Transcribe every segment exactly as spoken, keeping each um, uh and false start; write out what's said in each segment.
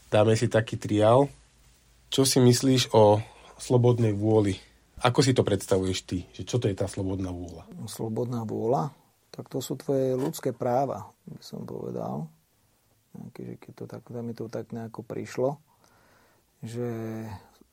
dáme si taký triál. Čo si myslíš o slobodnej vôli? Ako si to predstavuješ ty? Že čo to je tá slobodná vôľa? Slobodná vôľa? Tak to sú tvoje ľudské práva, by som povedal. Keďže keď to tak, mi to tak nejako prišlo, že e,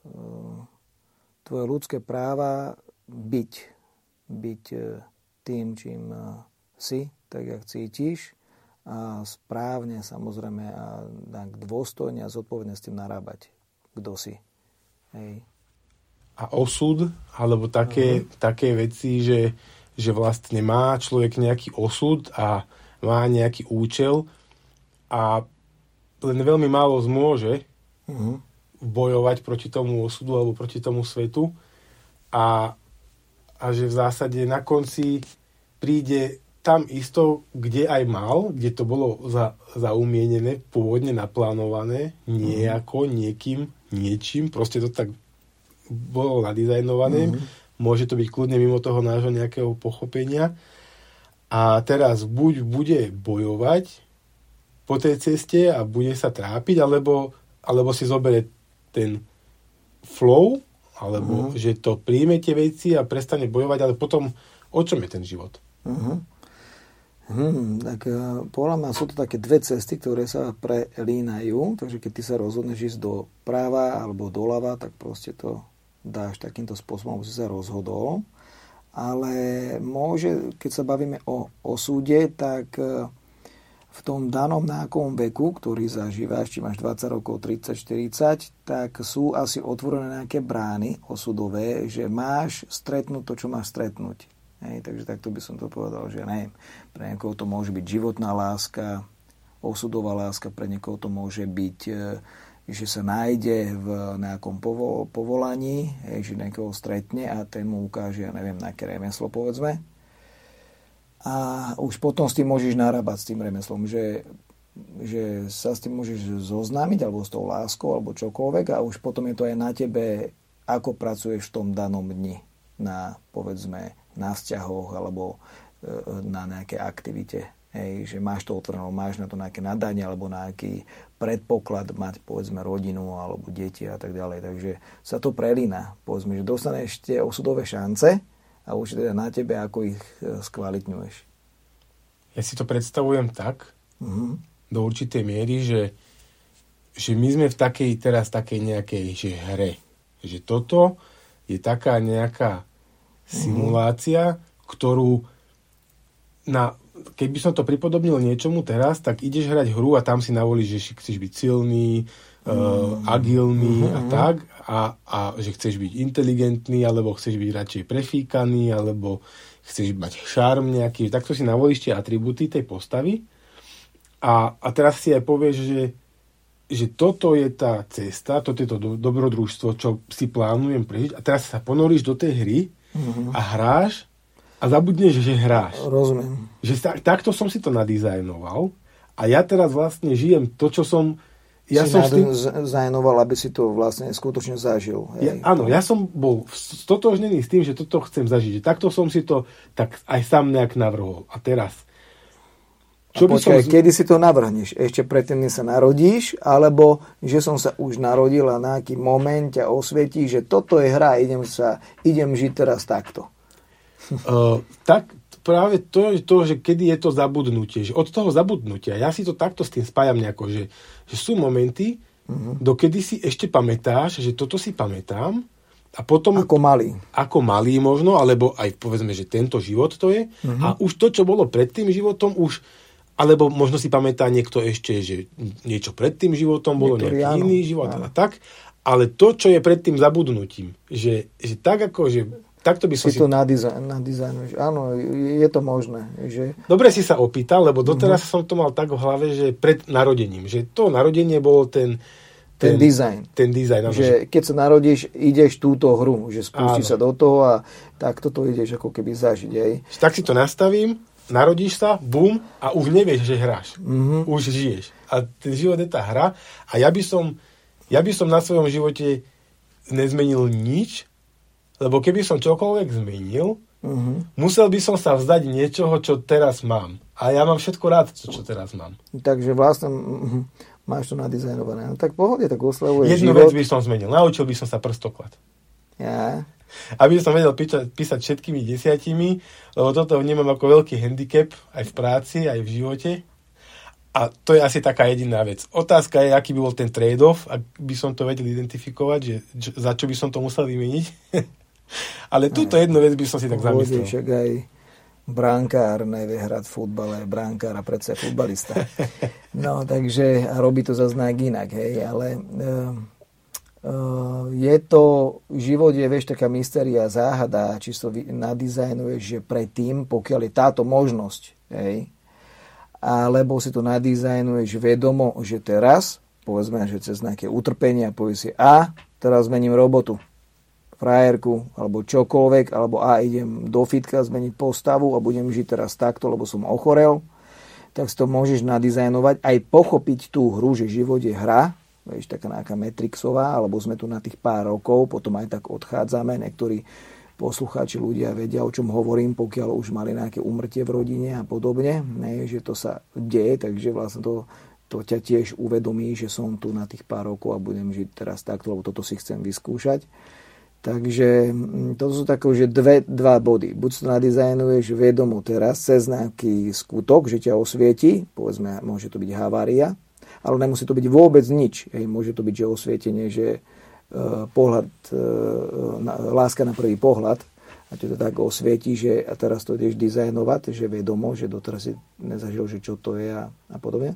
tvoje ľudské práva byť, byť e, tým, čím e, si, tak jak cítiš, a správne, samozrejme, a tak dôstojne a zodpovedne s tým narábať. Kto si. Hej. A osud, alebo také, uh-huh. také veci, že, že vlastne má človek nejaký osud a má nejaký účel a len veľmi málo zmôže uh-huh. bojovať proti tomu osudu alebo proti tomu svetu a, a že v zásade na konci príde tam isto, kde aj mal, kde to bolo za, zaumienené, pôvodne naplánované, nejako, niekým, niečím, proste to tak bolo nadizajnované. Mm-hmm. Môže to byť kľudne mimo toho nášho nejakého pochopenia. A teraz buď bude bojovať po tej ceste a bude sa trápiť, alebo, alebo si zoberie ten flow, alebo mm-hmm. že to príjme tie veci a prestane bojovať, ale potom o čom je ten život? Mm-hmm. Hmm, tak podľa mňa sú to také dve cesty, ktoré sa prelínajú, takže keď ty sa rozhodneš ísť do práva alebo doľava, tak proste to dáš takýmto spôsobom, aby si sa rozhodol. Ale môže, keď sa bavíme o osúde, tak v tom danom nejakom veku, ktorý zažívaš, či máš dvadsať rokov, tridsať, štyridsať, tak sú asi otvorené nejaké brány osudové, že máš stretnúť to, čo máš stretnúť. Hej, takže takto by som to povedal, že neviem, pre niekoho to môže byť životná láska, osudová láska, pre niekoho to môže byť, že sa nájde v nejakom povo- povolaní, hej, že niekoho stretne a ten mu ukáže, ja neviem, nejaké remeslo, povedzme. A už potom s tým môžeš narábať s tým remeslom, že, že sa s tým môžeš zoznámiť, alebo s tou láskou, alebo čokoľvek, a už potom je to aj na tebe, ako pracuješ v tom danom dni na, povedzme, na vzťahoch alebo e, na nejaké aktivite. Hej, že máš to otvorené, máš na to nejaké nadanie alebo nejaký predpoklad mať, povedzme, rodinu alebo deti a tak ďalej. Takže sa to prelína. Povedzme, že dostaneš tie osudové šance a už teda na tebe, ako ich skvalitňuješ. Ja si to predstavujem tak, uh-huh. do určitej miery, že, že my sme v takej, teraz takej nejakej že hre. Že toto je taká nejaká simulácia, ktorú na, keď by som to pripodobnil niečomu teraz, tak ideš hrať hru a tam si navolíš, že chceš byť silný, mm. uh, agilný mm-hmm. a tak a, a že chceš byť inteligentný alebo chceš byť radšej prefíkaný alebo chceš mať šarm nejaký, takto si navolíš tie atribúty tej postavy a, a teraz si aj povieš, že, že toto je tá cesta, toto je to do, dobrodružstvo, čo si plánujem prežiť a teraz sa ponoríš do tej hry a hráš a zabudneš, že hráš. Rozumiem. Že tak, takto som si to nadizajnoval a ja teraz vlastne žijem to, čo som... Ja si som nadizajnoval, aby si to vlastne skutočne zažil. Ja, áno, ja som bol stotožnený s tým, že toto chcem zažiť. Že takto som si to tak aj sám nejak navrhol. A teraz... Čo a počkaj, som... kedy si to navrhneš? Ešte predtým, než sa narodíš? Alebo že som sa už narodil a na nejaký moment ťa osvietí, že toto je hra, idem, sa, idem žiť teraz takto? Uh, tak práve to je to, že kedy je to zabudnutie. Že od toho zabudnutia, ja si to takto s tým spájam nejako, že, že sú momenty, uh-huh. dokedy si ešte pamätáš, že toto si pamätám a potom... Ako malý. Ako malý možno, alebo aj povedzme, že tento život to je. Uh-huh. A už to, čo bolo pred tým životom, už... Alebo možno si pamätá niekto ešte, že niečo pred tým životom bolo Niektorý, nejaký áno, iný život áno. a tak. Ale to, čo je pred tým zabudnutím, že, že tak ako, že takto by som si... Si to nadizajnuješ. Áno, je to možné. Že... Dobre si sa opýtal, lebo doteraz uh-huh. som to mal tak v hlave, že pred narodením. Že to narodenie bolo ten... Ten, ten dizajn. Ten dizajn. Áno, že, že keď sa narodíš, ideš túto hru. Že spustíš sa do toho a tak toto ideš ako keby zažiť. Aj. Tak si to nastavím. Narodíš sa, bum, a už nevieš, že hráš. Mm-hmm. Už žiješ. A ten život je tá hra. A ja by som, ja by som na svojom živote nezmenil nič, lebo keby som čokoľvek zmenil, mm-hmm. musel by som sa vzdať niečoho, čo teraz mám. A ja mám všetko rád, čo, čo teraz mám. Takže vlastne Máš to nadizajnované. No tak pohode, tak oslavuješ Jednu život. vec by som zmenil. Naučil by som sa prstoklad. Ja. Aby som vedel písať, písať všetkými desiatimi, lebo toto vnímam ako veľký handicap aj v práci, aj v živote. A to je asi taká jediná vec. Otázka je, aký by bol ten trade-off, ak by som to vedel identifikovať, že, že za čo by som to musel vymeniť. Ale túto jednu vec by som si tak zamyslel. Však aj brankár nevie hrať futbal, aj brankár a predsa je futbalista. No, takže a robí to zase inak, hej, ale uh, uh, je to, život je, vieš, taká mystéria, záhada, či to nadizajnuješ, že predtým, pokiaľ je táto možnosť, hej, alebo si to nadizajnuješ vedomo, že teraz, povedzme, že cez nejaké utrpenia, povieš si, a teraz zmením robotu, frajerku, alebo čokoľvek, alebo a idem do fitka zmeniť postavu a budem žiť teraz takto, lebo som ochorel, tak si to môžeš nadizajnovať, aj pochopiť tú hru, že život je hra, vieš, taká nejaká Matrixová, alebo sme tu na tých pár rokov, potom aj tak odchádzame, niektorí poslucháči ľudia vedia, o čom hovorím, pokiaľ už mali nejaké úmrtie v rodine a podobne, ne, že to sa deje, takže vlastne to, to ťa tiež uvedomí, že som tu na tých pár rokov a budem žiť teraz takto, lebo toto si chcem vyskúšať. Takže to sú také, že dve, dva body. Buď to nadizajnuješ vedomo teraz cez nejaký skutok, že ťa osvieti, povedzme, môže to byť havária, ale nemusí to byť vôbec nič. Hej, môže to byť, že osvietenie, že uh, pohľad, uh, na, láska na prvý pohľad, a to tak osvieti, že a teraz to ideš dizajnovať, že vedomo, že doteraz si nezažil, že čo to je a, a podobne.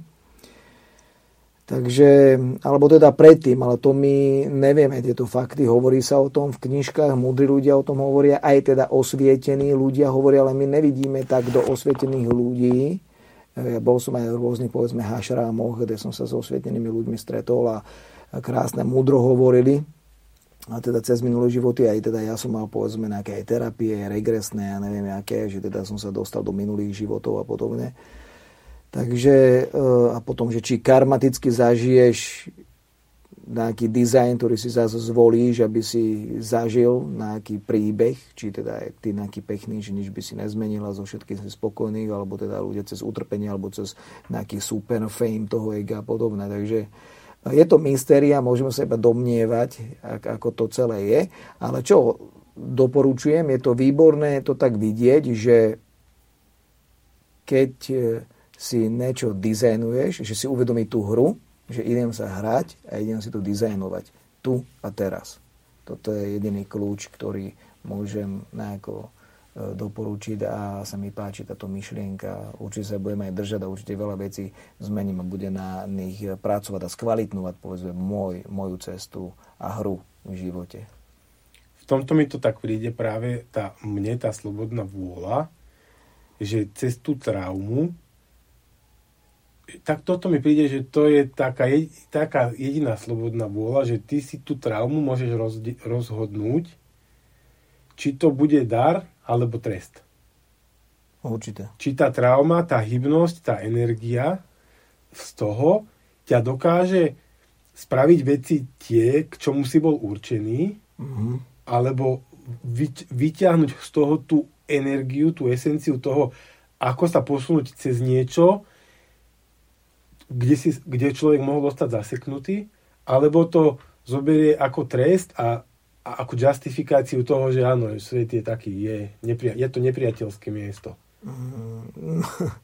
Takže, alebo teda predtým, ale to my nevieme tieto fakty, hovorí sa o tom v knižkách, múdri ľudia o tom hovoria, aj teda osvietení ľudia hovoria, ale my nevidíme tak do osvietených ľudí. Ja bol som aj v rôznych, povedzme, hašrámoch, kde som sa s osvietenými ľuďmi stretol a krásne múdro hovorili. A teda cez minulé životy, aj teda ja som mal, povedzme, nejaké terapie, regresné, ja neviem aké, že teda som sa dostal do minulých životov a podobne. Takže a potom, že či karmaticky zažiješ nejaký dizajn, ktorý si zase zvolíš, aby si zažil nejaký príbeh, či teda je ty nejaký pechný, že nič by si nezmenila, zo všetkých si spokojných, alebo teda ľudia cez utrpenie, alebo cez nejaký super fame toho ega a podobné. Takže je to mystéria, môžeme sa iba domnievať, ako to celé je, ale čo doporučujem, je to výborné to tak vidieť, že keď si niečo dizajnuješ, že si uvedomí tú hru, že idem sa hrať a idem si to dizajnovať tu a teraz. Toto je jediný kľúč, ktorý môžem nejako doporučiť a sa mi páči táto myšlienka. Určite sa budem aj držať a určite veľa vecí zmením a bude na nich pracovať a skvalitnovať, povedzme, môj, moju cestu a hru v živote. V tomto mi to tak príde práve tá, mne tá slobodná vôľa, že cez tú traumu tak toto mi príde, že to je taká, taká jediná slobodná vôľa, že ty si tú traumu môžeš rozdi- rozhodnúť, či to bude dar alebo trest. Určite. Či tá trauma, tá hybnosť, tá energia z toho ťa dokáže spraviť veci tie, k čomu si bol určený, mm-hmm. alebo vyť- vyťahnuť z toho tú energiu, tú esenciu toho, ako sa posunúť cez niečo, Kde, si, kde človek mohol dostať zaseknutý, alebo to zoberie ako trest a, a ako justifikáciu toho, že áno, svet je taký, je, nepria, je to nepriateľské miesto. Mm,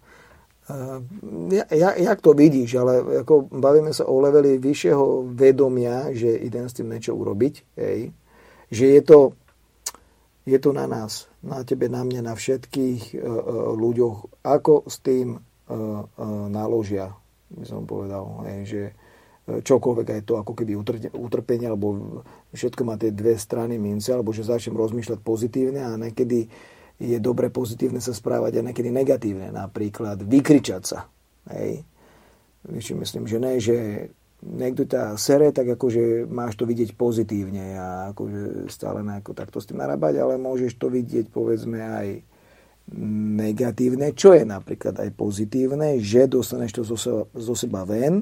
ja, ja, jak to vidíš, ale ako bavíme sa o leveli vyššieho vedomia, že idem s tým niečo urobiť, hej. Že je to, je to na nás, na tebe, na mne, na všetkých uh, uh, ľuďoch, ako s tým uh, uh, naložia, by som povedal, hej, že čokoľvek aj to ako keby utrpenie, alebo všetko má tie dve strany mince, alebo že začnem rozmýšľať pozitívne a niekedy je dobre pozitívne sa správať a niekedy negatívne, napríklad vykričať sa. Hej. Ešte myslím, že ne, že niekto ťa sere, tak akože máš to vidieť pozitívne a akože stále nejako takto s tým narábať, ale môžeš to vidieť, povedzme, aj negatívne, čo je napríklad aj pozitívne, že dostaneš to zo seba, zo seba ven,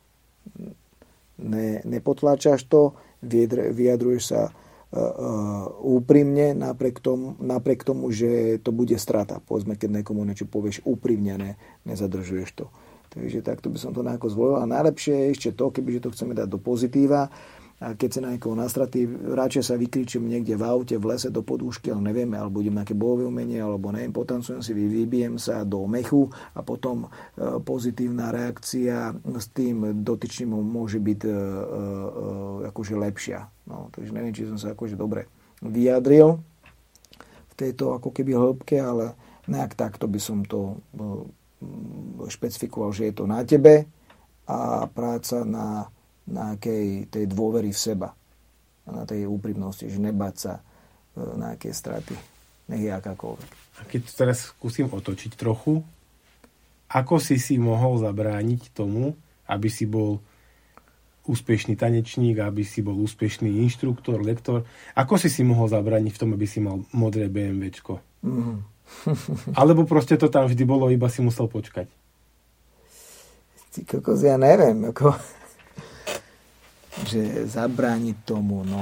ne, nepotláčaš to, vyjadruješ sa uh, uh, úprimne, napriek tomu, napriek tomu, že to bude strata. Povedzme, keď niekomu niečo povieš úprimne, ne, nezadržuješ to. Takže takto by som to nejako zvolil. A najlepšie je ešte to, kebyže to chceme dať do pozitíva, a keď sa na niekoho nastratí, radšej sa vykričím niekde v aute, v lese do podúšky, ale nevieme, alebo idem nejaké bojové umenie, alebo neviem, potancujem si, vybijem sa do mechu a potom e, pozitívna reakcia s tým dotyčným môže byť e, e, akože lepšia. No, takže neviem, či som sa akože dobre vyjadril v tejto ako keby hĺbke, ale nejak takto by som to e, špecifikoval, že je to na tebe a práca na nejakej tej dôvery v seba a na tej úprimnosti, že nebáť sa na nejaké straty, nech je akákoľvek. A keď to teraz skúsim otočiť trochu, ako si si mohol zabrániť tomu, aby si bol úspešný tanečník, aby si bol úspešný inštruktor, lektor, ako si si mohol zabrániť v tom, aby si mal modré BMWčko? Mm. Alebo proste to tam vždy bolo, iba si musel počkať? Ty kokos, ja neviem, ako že zabrániť tomu, no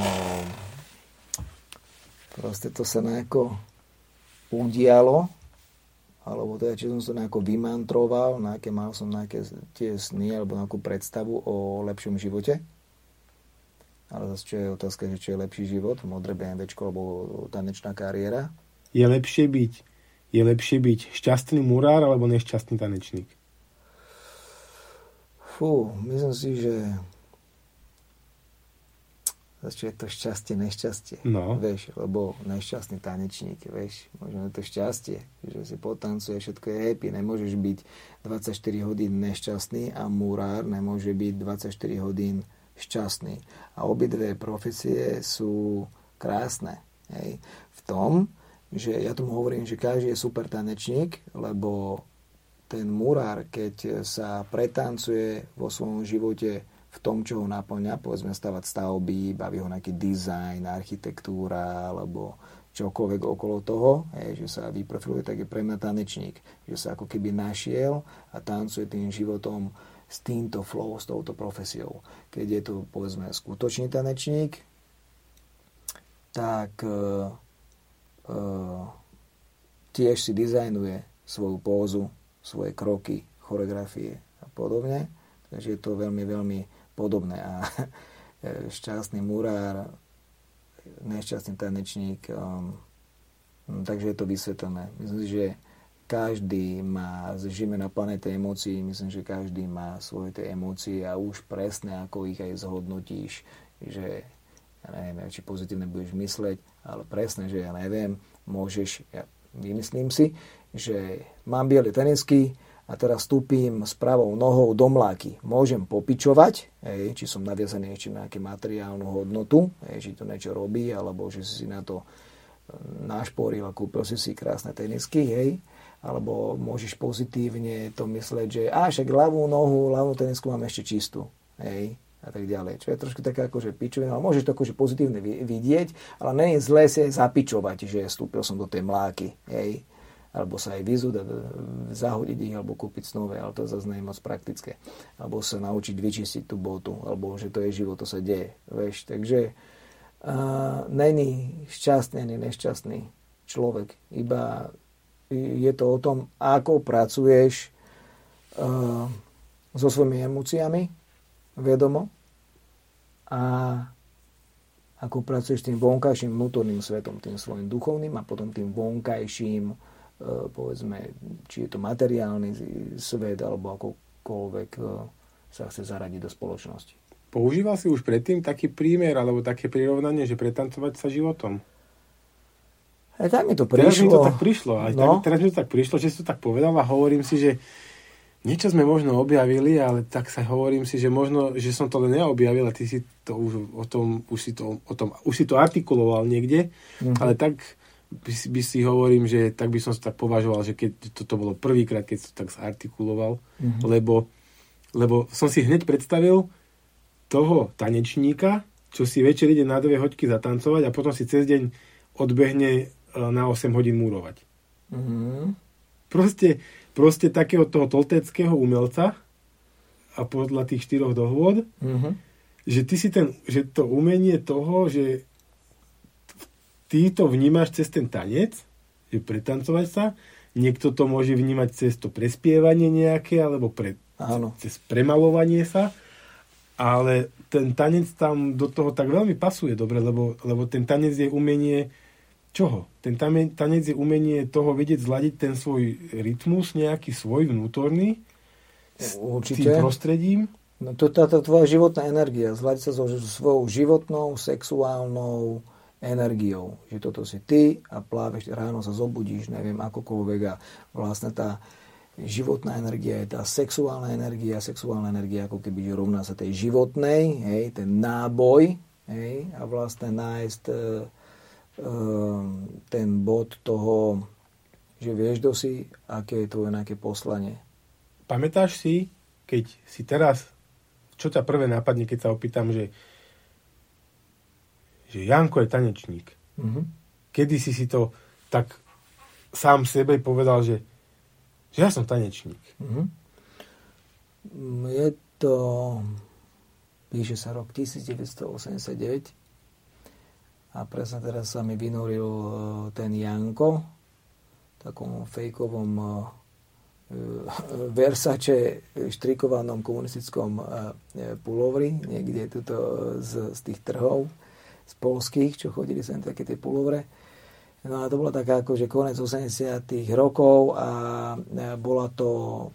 proste to sa nejako udialo, alebo teda, či som to nejako vymantroval, nejaké, mal som nejaké tie sny, alebo nejakú predstavu o lepšom živote. Ale zase, čo je otázka, že čo je lepší život, modré BMWčko, alebo tanečná kariéra. Je lepšie byť, je lepšie byť šťastný murár, alebo nešťastný tanečník? Fú, myslím si, že čo je to šťastie, nešťastie. No. Vieš, lebo nešťastný tanečník, vieš, možno je to šťastie, že si potancuje, všetko je happy, nemôžeš byť dvadsaťštyri hodín nešťastný a murár nemôže byť dvadsaťštyri hodín šťastný. A obidve profesie sú krásne. Hej. V tom, že ja tomu hovorím, že každý je super tanečník, lebo ten murár, keď sa pretancuje vo svojom živote v tom, čo ho naplňa, povedzme stavať stavby, baví ho nejaký dizajn, architektúra alebo čokoľvek okolo toho, hej, že sa vyprofiluje, tak je pre mňa tanečník, že sa ako keby našiel a tancuje tým životom s týmto flow, s touto profesiou. Keď je to, povedzme, skutočný tanečník, tak uh, uh, tiež si dizajnuje svoju pózu, svoje kroky, choreografie a podobne. Takže je to veľmi, veľmi podobné. A šťastný murár, nešťastný tanečník, um, takže je to vysvetlené. Myslím si, že každý má, žijeme na planete emócií, myslím, že každý má svoje tie emócie a už presne, ako ich aj zhodnotíš, že ja neviem, či pozitívne budeš mysleť, ale presne, že ja neviem, môžeš, ja vymyslím si, že mám biele tenisky, a teraz stúpim s pravou nohou do mláky. Môžem popičovať, hej, či som naviazaný ešte na nejakú materiálnu hodnotu, hej, či to niečo robí, alebo že si na to našporil a kúpil si si krásne tenisky, hej, alebo môžeš pozitívne to mysleť, že a však ľavú nohu, ľavú tenisku mám ešte čistú, hej, a tak ďalej. Čo je trošku také akože pičovina, ale môžeš to akože pozitívne vidieť, ale nie je zlé si aj zapičovať, že vstúpil som do tej mláky, hej, alebo sa aj vyzúť, zahodiť ich, alebo kúpiť nové, ale to zase nie je moc praktické. Alebo sa naučiť vyčistiť tú botu, alebo že to je život, to sa deje. Vieš. Takže uh, není šťastný, ani nešťastný človek. Iba je to o tom, ako pracuješ uh, so svojimi emóciami, vedomo, a ako pracuješ s tým vonkajším vnútorným svetom, tým svojim duchovným a potom tým vonkajším, povedzme, či je to materiálny svet alebo akokoľvek sa chce zaradiť do spoločnosti. Používal si už predtým taký prímer alebo také prirovnanie, že pretancovať sa životom? Aj tak mi to prišlo. Teraz mi to tak prišlo. Aj no. tak, teraz mi to tak prišlo, že si to tak povedal a hovorím si, že niečo sme možno objavili, ale tak sa hovorím si, že možno, že som to len neobjavil a ty si to už o tom, už si to, o tom, už si to artikuloval niekde, mm-hmm. ale tak by si, by si hovorím, že tak by som si tak považoval, že keď toto bolo prvýkrát, keď som tak zartikuloval, mm-hmm. lebo, lebo som si hneď predstavil toho tanečníka, čo si večer ide na dve hoďky zatancovať a potom si cez deň odbehne na osem hodín múrovať. Mm-hmm. Proste, proste takého toho tolteckého umelca a podľa tých štyroch dohôd, mm-hmm. že ty si ten, že to umenie toho, že ty to vnímaš cez ten tanec, že pretancovať sa, niekto to môže vnímať cez to prespievanie nejaké, alebo pre Áno. cez premalovanie sa, ale ten tanec tam do toho tak veľmi pasuje dobre, lebo, lebo ten tanec je umenie čoho? Ten tanec je umenie toho vedieť zladiť ten svoj rytmus, nejaký svoj vnútorný, určite, s tým prostredím. No to je tá, tá tvoja životná energia, zladiť sa so svojou životnou, sexuálnou energiou. Že toto si ty a pláveš, ráno sa zobudíš, neviem, akokoľvek a vlastne tá životná energia je tá sexuálna energia, sexuálna energia ako keby rovná sa tej životnej, hej, ten náboj, hej, a vlastne nájsť e, e, ten bod toho, že vieš dosi, aké je tvoje nejaké poslanie. Pamätáš si, keď si teraz, čo ťa prvé napadne, keď sa opýtam, že že Janko je tanečník. Mm-hmm. Kedy si si to tak sám sebe povedal, že, že ja som tanečník. Mm-hmm. Je to, píše sa rok devätnásťstoosemdesiatdeväť a presne teraz sa mi vynoril ten Janko v takom fejkovom Versace štrikovanom komunistickom pulovri, niekde tuto z, z tých trhov z polských, čo chodili sem také tie pulovre. No a to bola taká akože konec osemdesiatych rokov a bola to,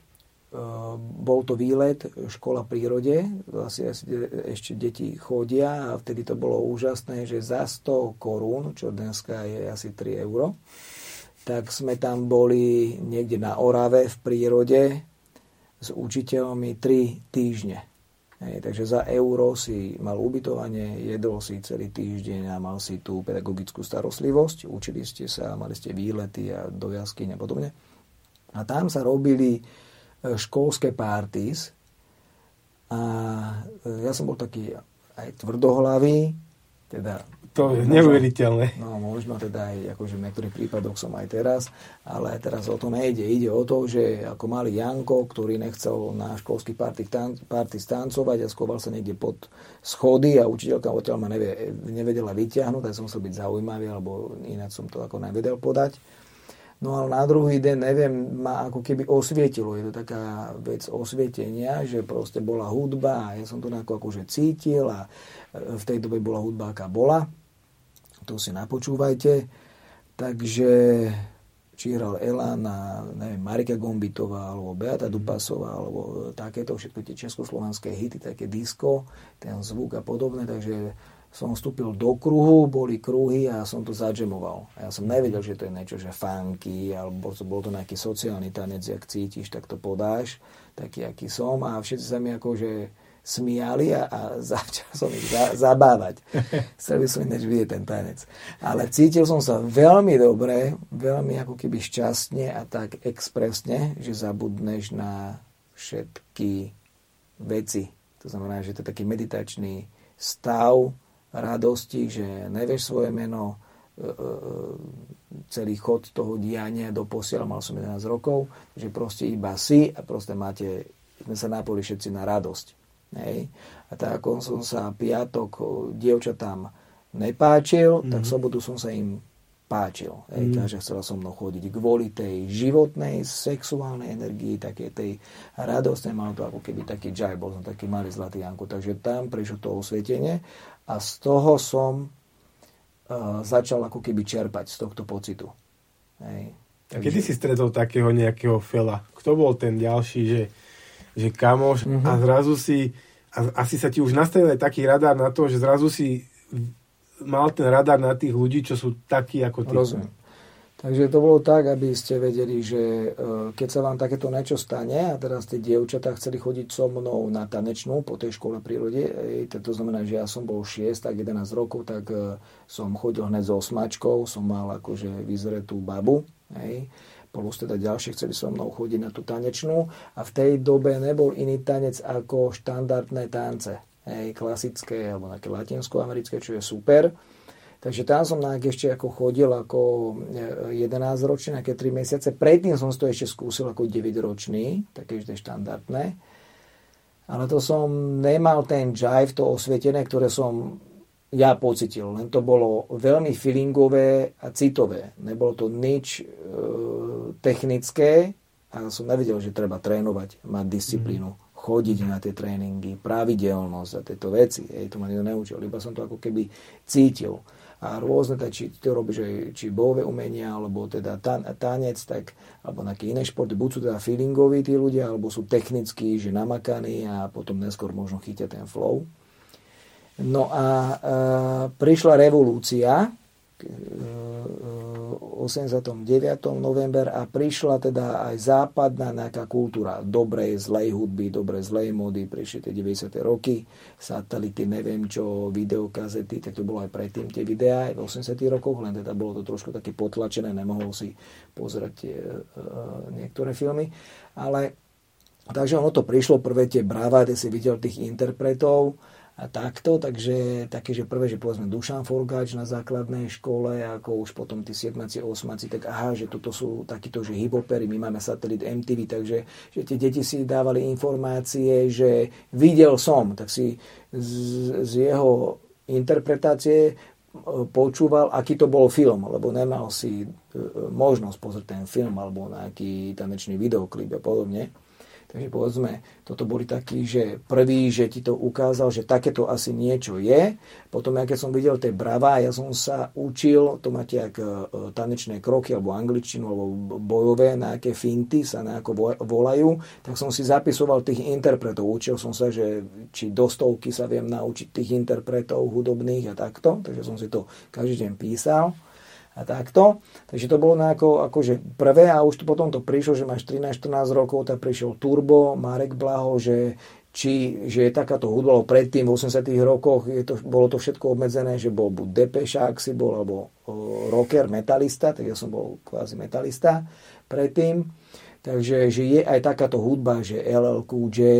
bol to výlet škola prírode, asi, asi ešte deti chodia a vtedy to bolo úžasné, že za sto korún, čo dneska je asi tri euro, tak sme tam boli niekde na Orave v prírode s učiteľmi tri týždne. Hej, takže za euro si mal ubytovanie, jedol si celý týždeň a mal si tú pedagogickú starostlivosť, učili ste sa, mali ste výlety a do jaskyň a podobne. A tam sa robili školské parties a ja som bol taký aj tvrdohlavý, teda to je neuveriteľné. No možno teda aj akože v niektorých prípadoch som aj teraz, ale teraz o to nejde. Ide o to, že ako malý Janko, ktorý nechcel na školský party, party stancovať a schoval sa niekde pod schody a učiteľka odtiaľ ma nevie, nevedela vyťahnuť, tak som musel byť zaujímavý, alebo ináč som to ako nevedel podať. No ale na druhý deň, neviem, ma ako keby osvietilo. Je to taká vec osvietenia, že proste bola hudba a ja som to nejako akože cítil a v tej dobe bola hudba, aká bola. To si napočúvajte. Takže či hral Elan a neviem, Marika Gombitová alebo Beata Dupasová alebo takéto všetko tie československé hity, také disco, ten zvuk a podobné, takže som vstúpil do kruhu, boli kruhy a som to zadžemoval. A ja som nevedel, že to je niečo, že funky, alebo bol to nejaký sociálny tanec, jak cítiš, tak to podáš, taký, aký som. A všetci sa mi akože smiali a, a začal som ich za, zabávať. Chcel by som ináč vidieť ten tanec. Ale cítil som sa veľmi dobre, veľmi ako keby šťastne a tak expresne, že zabudneš na všetky veci. To znamená, že to je taký meditačný stav radosti, že nevieš svoje meno, celý chod toho diania do posiaľ, mal som jedenásť rokov, že proste iba si a proste máte, sme sa napoli všetci na radosť. Hej. A tak ako som sa piatok dievčatám nepáčil, mm-hmm. tak v sobotu som sa im páčil. Hej. Mm-hmm. Takže chcela so mnou chodiť kvôli tej životnej, sexuálnej energii, také tej radostnej, mal to ako keby taký džaj, bol som taký malý zlatý Janko, takže tam prišlo to osvietenie a z toho som uh, začal ako keby čerpať z tohto pocitu. Hej. Takže... Kedy si stretol takého nejakého fela? Kto bol ten ďalší, že že kamoš uh-huh. a zrazu si, a asi sa ti už nastavil aj taký radar na to, že zrazu si mal ten radar na tých ľudí, čo sú takí ako ty. Rozumiem. Takže to bolo tak, aby ste vedeli, že keď sa vám takéto niečo stane a teraz tie dievčatá chceli chodiť so mnou na tanečnú po tej škole prírode, to znamená, že ja som bol šesť, tak jedenásť rokov, tak som chodil hneď s osmačkou, som mal akože vyzretú babu, hej. Plus teda ďalšie chceli so mnou chodiť na tú tanečnú a v tej dobe nebol iný tanec ako štandardné tance, hej, klasické alebo také latinsko-americké, čo je super. Takže tam som ešte ako chodil ako jedenásťročný, nejaké tri mesiace. Predtým som si to ešte skúsil ako deväťročný, také ešte štandardné. Ale to som nemal ten jive, to osvietené, ktoré som ja pocitil. Len to bolo veľmi feelingové a citové. Nebolo to nič e, technické a som nevedel, že treba trénovať, mať disciplínu. Mm. chodiť na tie tréningy, pravidelnosť a tieto veci. Hej, to ma nikto neučil, iba som to ako keby cítil. A rôzne, či to robíš aj či bojové umenia, alebo teda tanec, tak, alebo nejaké iné športy, buď sú teda feelingoví tí ľudia, alebo sú technickí, že namakaní a potom neskôr možno chytia ten flow. No a e, prišla revolúcia, osemdesiateho deviateho november a prišla teda aj západná nejaká kultúra dobrej, zlej hudby, dobrej, zlej mody, prišli tie deväťdesiate roky, satelity, neviem čo, videokazety, tak to bolo aj predtým tie videá, aj v osemdesiatych rokoch, len teda bolo to trošku také potlačené, nemohol si pozerať tie, uh, niektoré filmy, ale takže ono to prišlo, prvé tie bravá, ty si videl tých interpretov, a takto, takže také, že prvé, že povedzme Dušan Forgáč na základnej škole, ako už potom tí siedmaci, osmaci, tak aha, že toto sú takíto, že hiphopery, my máme satelit em té vé, takže že tie deti si dávali informácie, že videl som, tak si z, z jeho interpretácie počúval, aký to bol film, lebo nemal si možnosť pozrieť ten film alebo nejaký tanečný videoklip a podobne. Takže povedzme, toto boli takí, že prvý, že ti to ukázal, že takéto asi niečo je. Potom, ja keď som videl tie bravá, ja som sa učil, to máte jak tanečné kroky, alebo angličtinu, alebo bojové, na aké finty sa nejako volajú, tak som si zapisoval tých interpretov. Učil som sa, že či do stovky sa viem naučiť tých interpretov hudobných a takto. Takže som si to každý deň písal. A takto. Takže to bolo nejako akože prvé a už to potom to prišlo, že máš trinásť štrnásť rokov, tak prišiel Turbo, Marek Blaho, že, či, že je takáto hudba, predtým v osemdesiatych rokoch je to, bolo to všetko obmedzené, že bol buď Depeche, ak si bol, alebo o, rocker, metalista, tak ja som bol kvázi metalista predtým. Takže že je aj takáto hudba, že el el Cool J,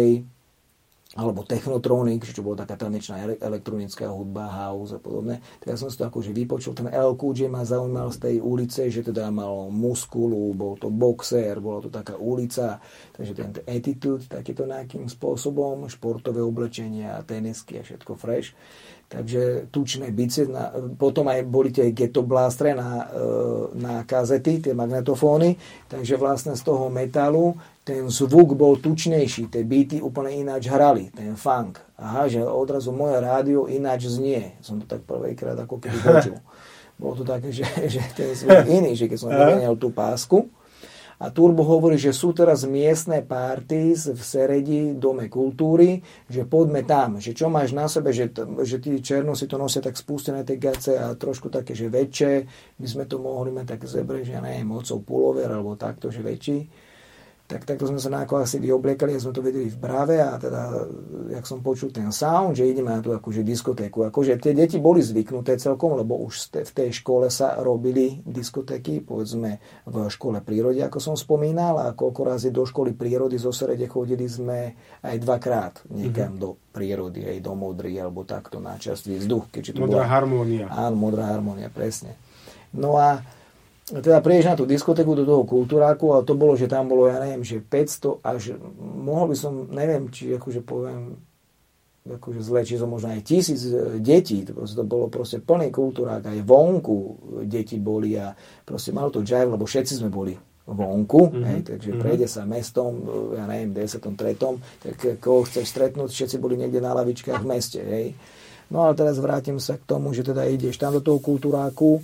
alebo Technotronic, čo bola taká tanečná elektronická hudba, house a podobne. Tak ja som si to akože vypočul. Ten el el Cool J ma zaujímal z tej ulice, že teda mal muskulu, bol to boxer, bola to taká ulica, takže ten attitude takýto nejakým spôsobom, športové oblečenia, tenisky a všetko fresh. Takže tučné bice, na, potom aj boli tie ghetto blastre na, na kazety, tie magnetofóny, takže vlastne z toho metalu ten zvuk bol tučnejší, tie beaty úplne ináč hrali, ten funk. Aha, že odrazu moje rádio ináč znie. Som to tak prvýkrát ako keby počul. Bolo to také, že, že ten zvuk iný, že keď som vymenil tú pásku. A Turbo hovorí, že sú teraz miestne parties v Seredi, Dome kultúry, že poďme tam, že čo máš na sebe, že, že tí černosy to nosia tak spustené tie gace a trošku také, že väčšie, by sme to mohli mať tak zebre, že ja neviem, mocou pulover alebo takto, že väčší. Tak takto sme sa nejako asi vyobliekali, ja sme to vedeli v Brave a teda, jak som počul ten sound, že ideme na tú akože diskotéku. Akože tie deti boli zvyknuté celkom, lebo už v tej škole sa robili diskotéky, povedzme v škole prírody, ako som spomínal, a koľko razy do školy prírody zo Serede chodili sme aj dvakrát niekam mm-hmm. do prírody, aj do Modry, alebo takto na čerstvý vzduch. Modrá bola... harmónia. Áno, Modrá harmónia, presne. No a teda prídeš na tú diskotéku do toho kultúráku, ale to bolo, že tam bolo, ja neviem, že päťsto až, mohol by som, neviem, či akože poviem, akože zle, či som možno aj tisíc detí, to, to bolo proste plný kultúrák, aj vonku deti boli a proste malo to jive, lebo všetci sme boli vonku, mm-hmm. hej, takže mm-hmm. prejde sa mestom, ja neviem, deväťdesiatom treťom tak koho chceš stretnúť, všetci boli niekde na lavičkách v meste, hej. No ale teraz vrátim sa k tomu, že teda ideš tam do toho kultúráku,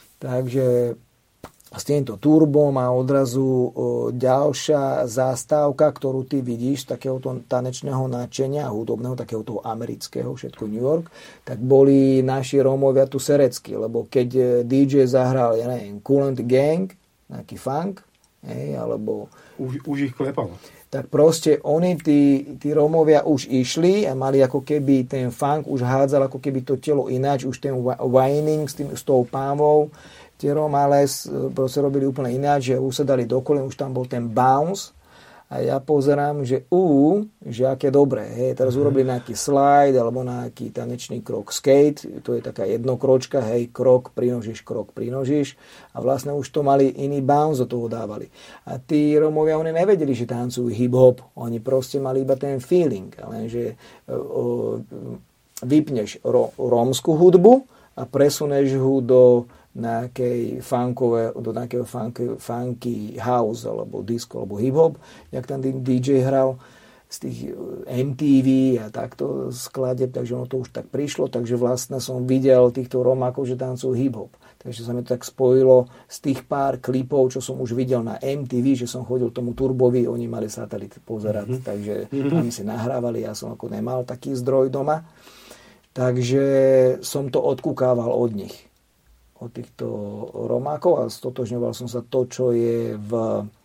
takže s týmto turbom a odrazu o, ďalšia zástavka, ktorú ty vidíš z takéhoto tanečného nadšenia, hudobného, takéhoto amerického, všetko New York, tak boli naši Rómovia tu sereckí, lebo keď dý džej zahral, ja neviem, Kool and the Gang, nejaký funk, hej, alebo... Už, už ich klepalo. Tak proste oni, tí, tí Rómovia už išli a mali ako keby ten funk, už hádzal ako keby to telo ináč, už ten whining s, tým, s tou pávou, tie Romale proste robili úplne ináč, že už sa dali do kolien, už tam bol ten bounce a ja pozerám, že ú, že aké dobré. Hej, teraz mm-hmm. urobili nejaký slide alebo nejaký tanečný krok skate, to je taká jednokročka, hej, krok, prinožíš, krok, prinožíš a vlastne už to mali iný bounce do toho dávali. A tí Romovia, oni nevedeli, že tancujú hip-hop, oni proste mali iba ten feeling, lenže o, vypneš ro, rómsku hudbu a presuneš ho do nejakej funkové, do nejakého funky, funky house alebo disco alebo hip-hop, jak tam dý džej hral, z tých em té vé a takto skladeb, takže ono to už tak prišlo, takže vlastne som videl týchto Romákov, že tancujú hip-hop. Takže sa mi to tak spojilo z tých pár klipov, čo som už videl na em té vé, že som chodil tomu Turbovi, oni mali satelit pozerať, mm-hmm. takže tam si nahrávali, ja som ako nemal taký zdroj doma. Takže som to odkúkával od nich, od týchto Romákov a stotožňoval som sa to, čo je v,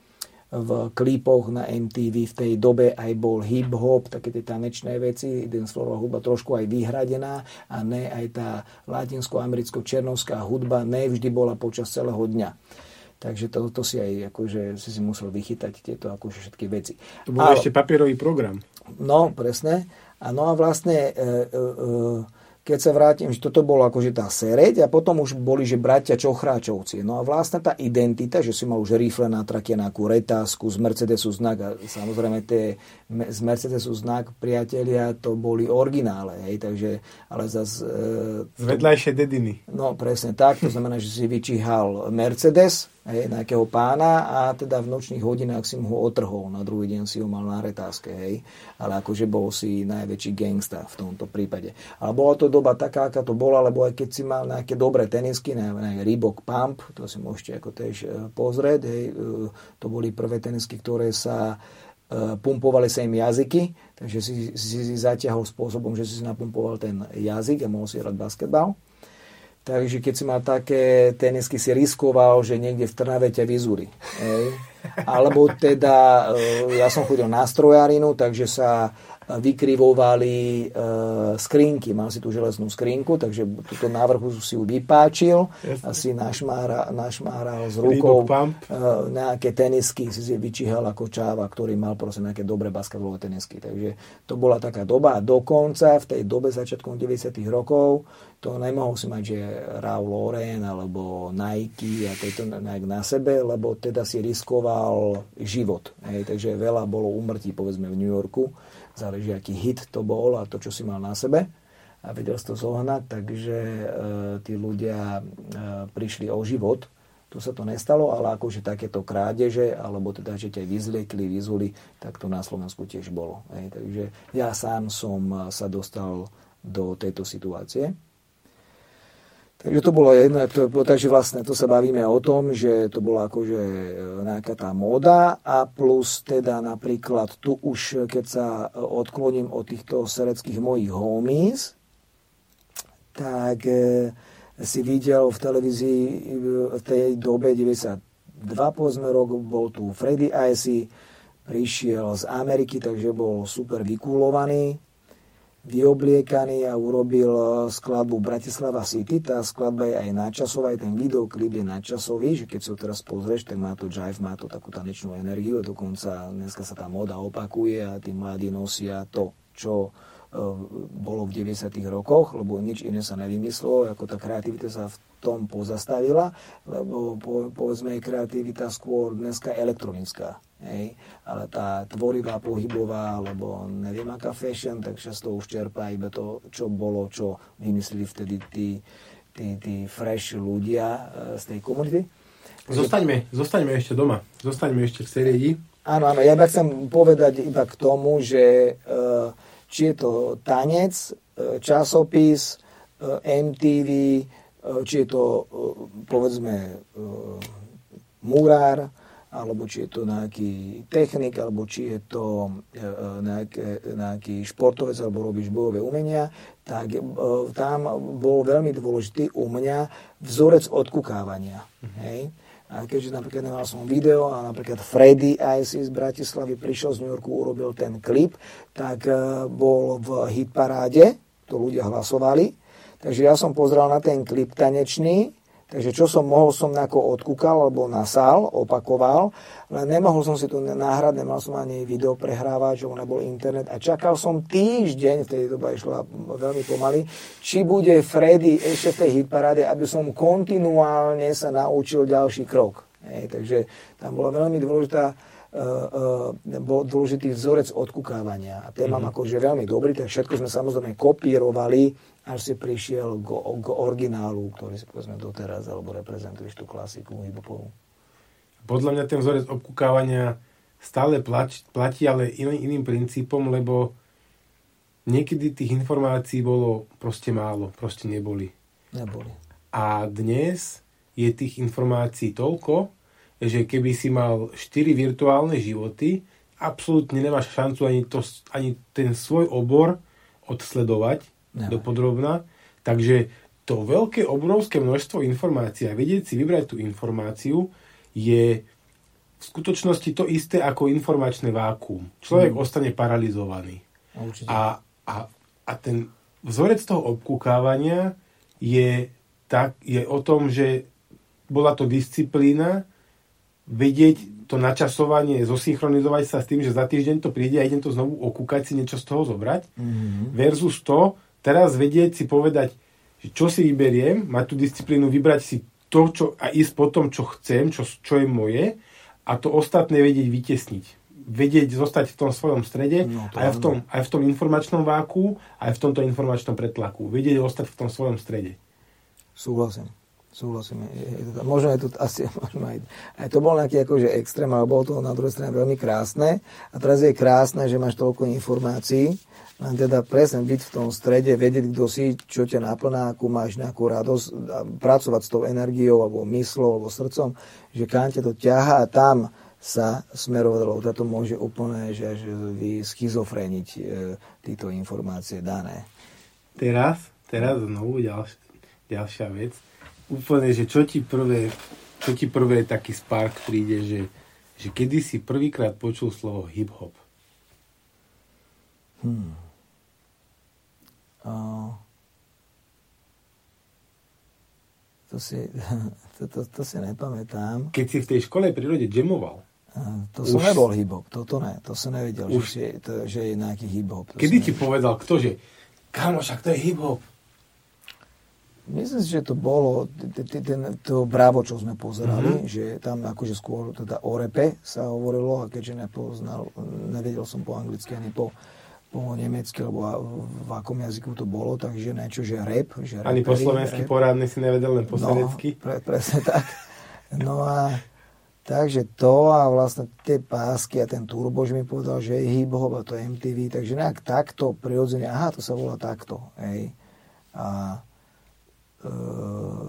v klipoch na em té vé. V tej dobe aj bol hip-hop, také tie tanečné veci, dancefloorová hudba trošku aj vyhradená a ne aj tá latinsko-americko-černovská hudba nevždy bola počas celého dňa. Takže to, to si aj akože, si si musel vychytať tieto akože všetky veci. To bol Ale, ešte papierový program. No, presne. A no a vlastne... E, e, e, keď sa vrátim, že toto bolo akože tá séreď a potom už boli, že bratia Čochráčovci. No a vlastne tá identita, že si mal už rifle na trake, nejakú retázku, z Mercedesu znak a samozrejme tie z Mercedesu znak priatelia to boli originále, hej, takže ale zase... E, z vedľajšie dediny. No presne tak, to znamená, že si vyčíhal Mercedes, hej, nejakého pána a teda v nočných hodinách si mu ho otrhol, na druhý deň si ho mal na retázke, hej, ale akože bol si najväčší gangsta v tomto prípade. Ale bola to doba taká, aká to bola, lebo aj keď si mal nejaké dobré tenisky, nejaké Reebok Pump, to si môžete ako tež pozrieť, hej, to boli prvé tenisky, ktoré sa pumpovali sa im jazyky, takže si, si, si zatiahol spôsobom, že si si napumpoval ten jazyk a mohol si hrať basketbal. Takže keď si mal také tenisky, si riskoval, že niekde v Trnave ťa vyzúri. Hej. Alebo teda, ja som chodil na strojárinu, takže sa vykrivovali e, skrinky. Mal si tú železnú skrinku, takže túto návrhu si ju vypáčil a si našmára, našmáral s rukou e, nejaké tenisky, si si vyčíhal ako čáva, ktorý mal prosím nejaké dobré basketbalové tenisky. Takže to bola taká doba a dokonca v tej dobe začiatkom deväťdesiatych rokov to nemohol si mať, že Ralph Lauren alebo Nike a tejto Nike na sebe, lebo teda si riskoval život. Hej, takže veľa bolo úmrtí, povedzme, v New Yorku. Záleží, aký hit to bol a to, čo si mal na sebe. A vedel si to zohnať, takže e, tí ľudia e, prišli o život. Tu sa to nestalo, ale akože takéto krádeže, alebo teda, že ťa vyzliekli, vyzuli, tak to na Slovensku tiež bolo. Hej, takže ja sám som sa dostal do tejto situácie. Takže to bolo jedno, to, takže vlastne to sa bavíme o tom, že to bola akože nejaká tá móda a plus teda napríklad tu už, keď sa odkloním od týchto sereckých mojich homies, tak e, si videl v televízii v tej dobe deväťdesiatdva povedzme rok, bol tu Freddy Icy, prišiel z Ameriky, takže bol super vykulovaný, vyobliekaný a urobil skladbu Bratislava City. Tá skladba je aj nadčasová, aj ten videoklip je nadčasový, že keď si ho teraz pozrieš, tak má to jive, má to takú tanečnú energiu, dokonca dneska sa tá móda opakuje a tí mladí nosia to, čo bolo v deväťdesiatych rokoch, lebo nič iné sa nevymyslelo, ako tá kreativita sa v tom pozastavila, lebo po, povedzme je kreativita skôr dneska elektronická. Hej? Ale tá tvorivá, pohybová, alebo neviem aká fashion, tak často už čerpá iba to, čo bolo, čo vymysleli vtedy tí, tí, tí fresh ľudia z tej komunity. Zostaňme, zostaňme ešte doma. Zostaňme ešte v sérii. Áno, áno, ja chcem povedať iba k tomu, že či je to tanec, časopis, em té vé, či je to, povedzme, murár, alebo či je to nejaký technik, alebo či je to nejaké, nejaký športovec, alebo robíš bojové umenia, tak tam bol veľmi dôležitý u mňa vzorec odkúkávania. Mm-hmm. Hej? A keďže napríklad nemal som video a napríklad Freddy Icy z Bratislavy prišiel z New Yorku, urobil ten klip, tak bol v hitparáde, to ľudia hlasovali. Takže ja som pozrel na ten klip tanečný, takže čo som mohol, som nejako odkúkal alebo nasál, opakoval, ale nemohol som si to nahrať, nemal som ani video prehrávač, že nebol internet a čakal som týždeň, v tej dobe išla veľmi pomaly, či bude Freddy ešte v tej hitparáde, aby som kontinuálne sa naučil ďalší krok. Hej, takže tam bola veľmi dôležitá Uh, uh, bol dôležitý vzorec odkúkávania. A ten mám mm-hmm. akože veľmi dobrý, tak všetko sme samozrejme kopírovali, až si prišiel k, k originálu, ktorý si povedzme doteraz, alebo reprezentuješ tú klasiku hip-hopovú. Podľa mňa ten vzorec odkúkávania stále plač, platí, ale iným, iným princípom, lebo niekedy tých informácií bolo proste málo, proste neboli. Neboli. A dnes je tých informácií toľko, že keby si mal štyri virtuálne životy, absolútne nemáš šancu ani, to, ani ten svoj obor odsledovať Nevaj. dopodrobna. Takže to veľké, obrovské množstvo informácií a vedieť si vybrať tú informáciu je v skutočnosti to isté ako informačné vákuum. Človek mm. ostane paralizovaný. A, a, a ten vzorec toho obkúkávania je, tak, je o tom, že bola to disciplína, vedieť to načasovanie, zosynchronizovať sa s tým, že za týždeň to príde a idem to znovu okúkať, si niečo z toho zobrať. Mm-hmm. Versus to, teraz vedieť si povedať, že čo si vyberiem, mať tú disciplínu, vybrať si to, čo, a ísť po tom, čo chcem, čo, čo je moje, a to ostatné vedieť vytesniť. Vedieť zostať v tom svojom strede, no, aj, v tom, aj v tom informačnom váku, aj v tomto informačnom pretlaku. Vedieť ostať v tom svojom strede. Súhlasím. Súhlasím. Možno je to asi, možno aj, aj to bol nejaký akože extrém, ale bolo to na druhej strane veľmi krásne. A teraz je krásne, že máš toľko informácií, len teda presne byť v tom strede, vedieť, kto si, čo ťa naplná, akú máš nejakú radosť, pracovať s tou energiou, alebo myslou, alebo srdcom, že kam ťa to ťahá a tam sa smerovalo. To môže úplne, že, že vy schizofreniť e, tieto informácie dané. Teraz, teraz znovu ďalšia, ďalšia vec. Úplne, že čo ti prvé, čo ti prvé taký spark príde, že, že kedy si prvýkrát počul slovo hip-hop? Hmm. Uh, to, si, to, to, to si nepamätám. Keď si v tej škole prírode jamoval? Uh, to som už... nebol hip-hop, toto ne, to som nevedel, už... že, je, to, že je nejaký hip-hop. Kedy ti nevedel. Povedal kto, že kámo, však to je hip-hop? Myslím si, že to bolo to Bravo, čo sme pozerali, mm-hmm. že tam akože skôr teda o repe sa hovorilo a keďže nepoznal, nevedel som po anglicky ani po, po nemecky, alebo v akom jazyku to bolo, takže niečo, že rap. Že ani po slovensky porádne si nevedel, len po sovietsky. No, pre, presne tak. No a takže to a vlastne tie pásky a ten turbo, že mi povedal, že je hip-hop a to je em té vé, takže nejak takto prirodzene, aha, to sa volá takto, hej. A Uh,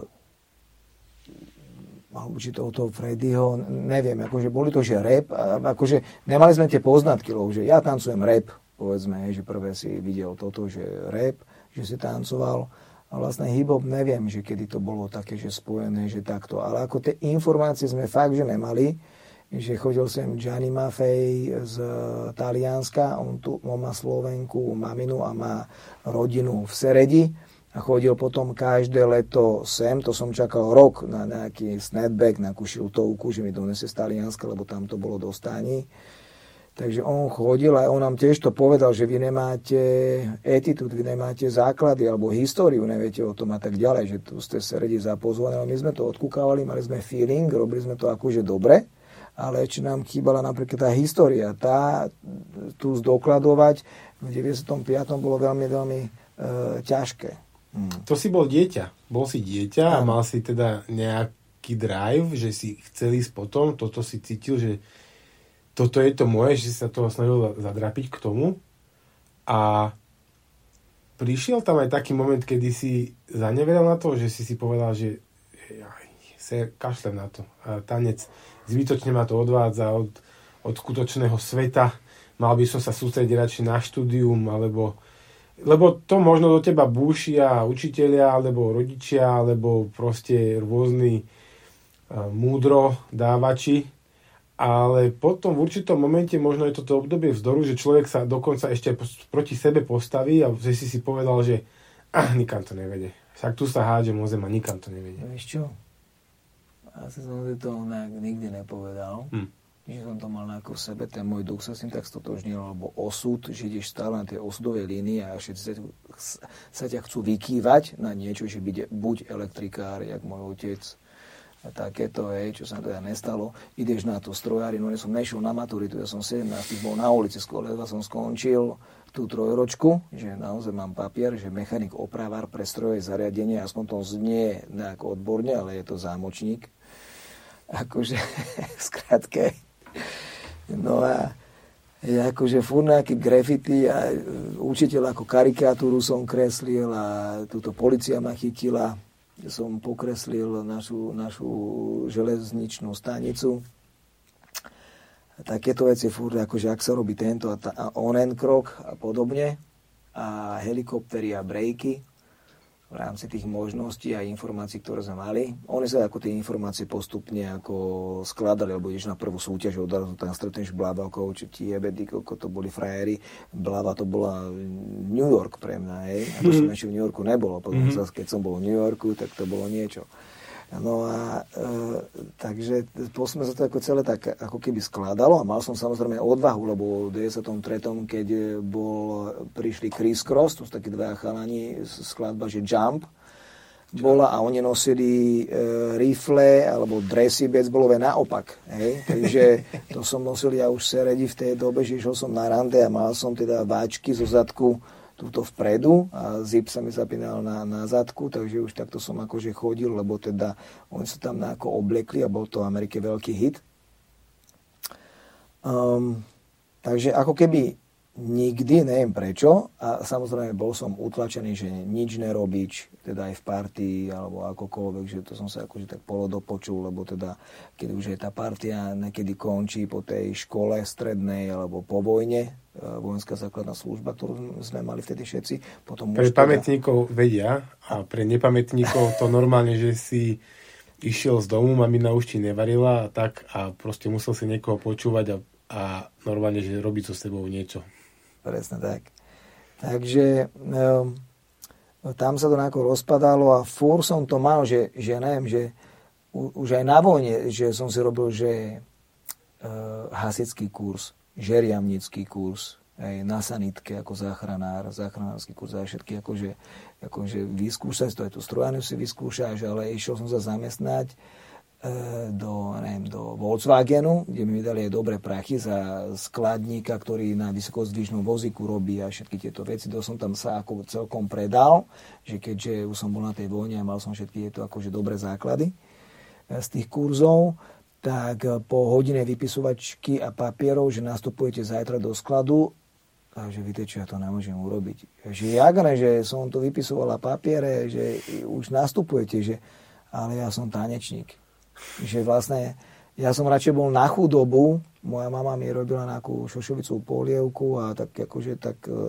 alebo či to od toho Freddyho, neviem, akože boli to, že rap, a akože nemali sme tie poznatky, lebo že ja tancujem rap, povedzme, že prvé si videl toto, že rap, že si tancoval, a vlastne hip-hop neviem, že kedy to bolo také, že spojené, že takto, ale ako tie informácie sme fakt, že nemali, že chodil sem Gianni Maffei z Talianska, on tu on má Slovenku, maminu a má rodinu v Seredi, a chodil potom každé leto sem, to som čakal rok na nejaký snapback, nejakú šiltovku, že mi donesie z Talianska, lebo tam to bolo do stání. Takže on chodil a on nám tiež to povedal, že vy nemáte attitude, vy nemáte základy alebo históriu, neviete o tom a tak ďalej, že tu ste sa radi zapozvaní. My sme to odkúkávali, mali sme feeling, robili sme to akože dobre, ale či nám chýbala napríklad tá história, tá tu zdokladovať v deväťdesiatom piatom bolo veľmi, veľmi e, ťažké. Hmm. To si bol dieťa. Bol si dieťa a mal si teda nejaký drive, že si chcel ísť potom, toto si cítil, že toto je to moje, že si sa toho snažil zadrapiť k tomu. A prišiel tam aj taký moment, kedy si zaneveril na to, že si si povedal, že sa kašlem na to. A tanec zbytočne ma to odvádza od, od skutočného sveta. Mal by som sa sústrediť radšej na štúdium, alebo lebo to možno do teba búšia učitelia, alebo rodičia, alebo proste rôzni uh, múdro dávači. Ale potom v určitom momente možno je toto obdobie vzdoru, že človek sa dokonca ešte proti sebe postaví a že si si povedal, že ah, nikam to nevede. Však tu sa hádžem o zem a nikam to nevede. Vieš čo? Ja som to nikdy nepovedal. Hm. Že som to mal nejako v sebe, ten môj duch sa s tým tak stotožnil, alebo osud, že ideš stále na tej osudovej línii a všetci sa ťa chcú vykývať na niečo, že byť, buď elektrikár, jak môj otec, a takéto, hej, čo sa teda nestalo. Ideš na tú strojárinu, ja som nešiel na maturitu, ja som sedemnásť, bol na ulici, skôr ledva som skončil tú trojročku, že naozaj mám papier, že mechanik opravár pre strojové zariadenie, aspoň to znie nejako odborne, ale je to zámočník. Akože, v skratke, No a je akože furt nejaký graffiti a učiteľ ako karikatúru som kreslil a túto polícia ma chytila. Som pokreslil našu, našu železničnú stanicu. Takéto veci furt, akože ak sa robí tento a, ta, a onen krok a podobne. A helikoptery a brejky v rámci tých možností a informácií, ktoré sme mali. Oni sa ako tie informácie postupne ako skladali, alebo ideš na prvú súťaž, odrazu tam stretneš Blábavkov, čo ti jebe, ako to boli frajeri. Bláva to bola New York pre mňa, hej. A to som ešte v New Yorku nebolo. Potom mm-hmm. zase, keď som bol v New Yorku, tak to bolo niečo. No a e, takže sme sa to ako celé tak ako keby skladalo a mal som samozrejme odvahu, lebo v deväťdesiatom treťom keď bol, prišli Criss Cross, to sú také dva chalani, skladba, že Jump bola a oni nosili e, rifle alebo dresy bejzbolové naopak. Hej? Takže to som nosil ja už seredi v tej dobe, že išiel som na rande a mal som teda váčky zo zadku túto vpredu a zip sa mi zapínal na, na zadku, takže už takto som akože chodil, lebo teda oni sa tam ako oblekli a bol to v Amerike veľký hit. Um, takže ako keby nikdy, neviem prečo, a samozrejme bol som utlačený, že nič nerobiť, teda aj v partii alebo akokoľvek, že to som sa akože tak polodopočul, lebo teda keď už je tá partia niekedy končí po tej škole strednej alebo po vojne, vojenská základná služba, ktorú sme mali vtedy všetci. Potom pre pamätníkov teda vedia a pre nepamätníkov to normálne, že si išiel z domu, mamina už ti nevarila a tak a proste musel si niekoho počúvať a, a normálne, že robiť so sebou niečo. Presne tak. Takže um, tam sa to nejako rozpadalo a fúr som to mal, že, že neviem, že u, už aj na vojne, že som si robil, že uh, hasičský kurz, žeriamnický kurz, aj na sanitke ako záchranár, záchranársky kurz a všetky akože, akože vyskúšať, to aj tú strojaniu si vyskúšaš, ale išiel som sa zamestnať e, do, neviem, do Volkswagenu, kde mi dali aj dobré prachy za skladníka, ktorý na vysokozdvižnom vozíku robí a všetky tieto veci. To som tam sa ako celkom predal, že keďže už som bol na tej vojne a mal som všetky tieto akože dobré základy z tých kurzov, tak po hodine vypisovačky a papierov, že nastupujete zajtra do skladu, a že viete, čo ja to nemôžem urobiť. Že jak ne, že som to vypisoval na papiere, že už nastupujete, že, ale ja som tanečník. Že vlastne, ja som radšej bol na chudobu, moja mama mi robila nejakú šošovicovú polievku a tak akože tak e, e,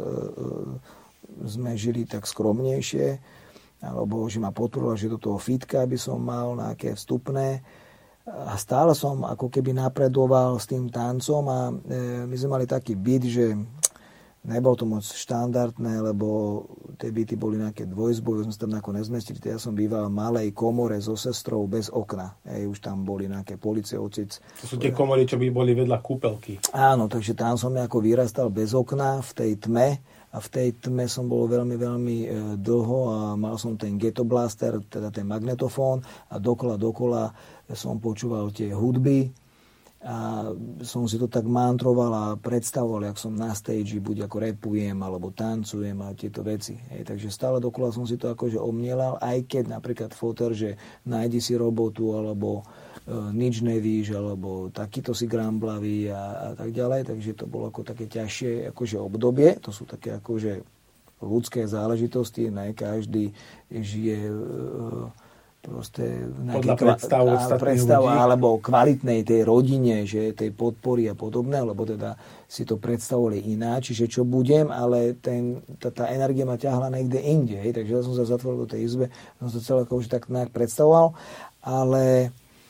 sme žili tak skromnejšie, alebo že ma podporila, že do toho fitka by som mal nejaké vstupné. A stále som ako keby napredoval s tým tancom a e, my sme mali taký byt, že nebol to moc štandardné, lebo tie byty boli nejaké dvojizbové, sme sa tam nejako nezmestili. Ja som býval v malej komore so sestrou bez okna. Ej, už tam boli nejaké policie, ocic. To sú tie komory, čo by boli vedľa kúpelky. Áno, takže tam som ako vyrastal bez okna v tej tme a v tej tme som bol veľmi, veľmi e, dlho a mal som ten ghetto blaster, teda ten magnetofón a dokola, dokola som počúval tie hudby a som si to tak mantroval a predstavoval, jak som na stage, buď ako repujem, alebo tancujem a tieto veci. Hej, takže stále dokola som si to akože omnielal, aj keď napríklad foter, že nájdi si robotu, alebo e, nič nevíš, alebo takýto si gramblavý a, a tak ďalej. Takže to bolo ako také ťažšie akože obdobie. To sú také akože ľudské záležitosti. Ne každý žije e, proste podľa predstav, kva- predstav alebo kvalitnej tej rodine, že tej podpory a podobné, lebo teda si to predstavovali ináč, čiže čo budem, ale ten, tá, tá energia ma ťahla niekde inde, hej, takže ja som sa zatvoril do tej izbe, som sa celé už tak nejak predstavoval, ale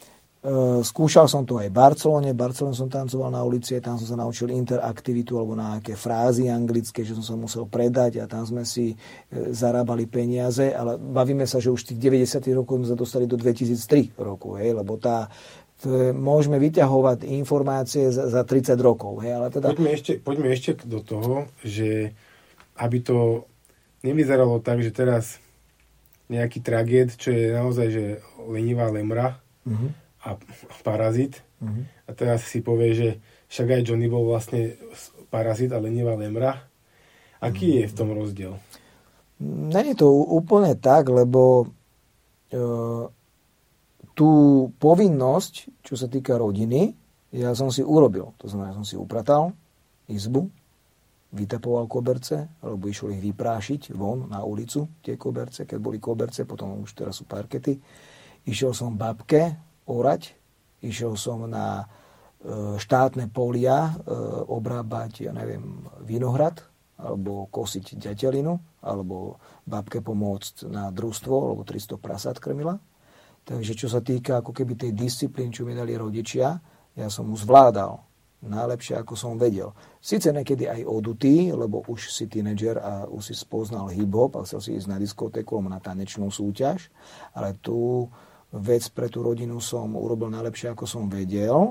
e, skúšal som to aj v Barcelone, v Barcelone som tancoval na ulici, tam som sa naučil interaktivitu alebo na nejaké frázy anglické, že som sa musel predať a tam sme si e, zarábali peniaze, ale bavíme sa, že už tých deväťdesiatych rokov sme sa dostali do dvetisíctri roku, hej, lebo tá je, môžeme vyťahovať informácie za, za tridsať rokov, hej, ale teda... Poďme ešte, poďme ešte do toho, že aby to nevyzeralo tak, že teraz nejaký tragéd, čo je naozaj, že lenivá lemra, mm-hmm. a parazit. Uh-huh. A teraz si povie, že však aj Johnny bol vlastne parazit a lenivá lemra. Aký uh-huh. je v tom rozdiel? Nie je to úplne tak, lebo e, tú povinnosť, čo sa týka rodiny, ja som si urobil. To znamená, som si upratal izbu, vytapoval koberce, alebo išiel ich vyprášiť von na ulicu, tie koberce, keď boli koberce, potom už teraz sú parkety. Išiel som babke orať, išiel som na e, štátne polia e, obrábať, ja neviem, vinohrad, alebo kosiť ďatelinu, alebo babke pomôcť na družstvo, alebo tristo prasát krmila. Takže čo sa týka ako keby tej disciplíny, čo mi dali rodičia, ja som mu zvládal najlepšie, ako som vedel. Sice niekedy aj odutý, lebo už si tínedžer a už si spoznal hip-hop a chcel si ísť na diskotéku alebo na tanečnú súťaž, ale tú vec pre tú rodinu som urobil najlepšie, ako som vedel,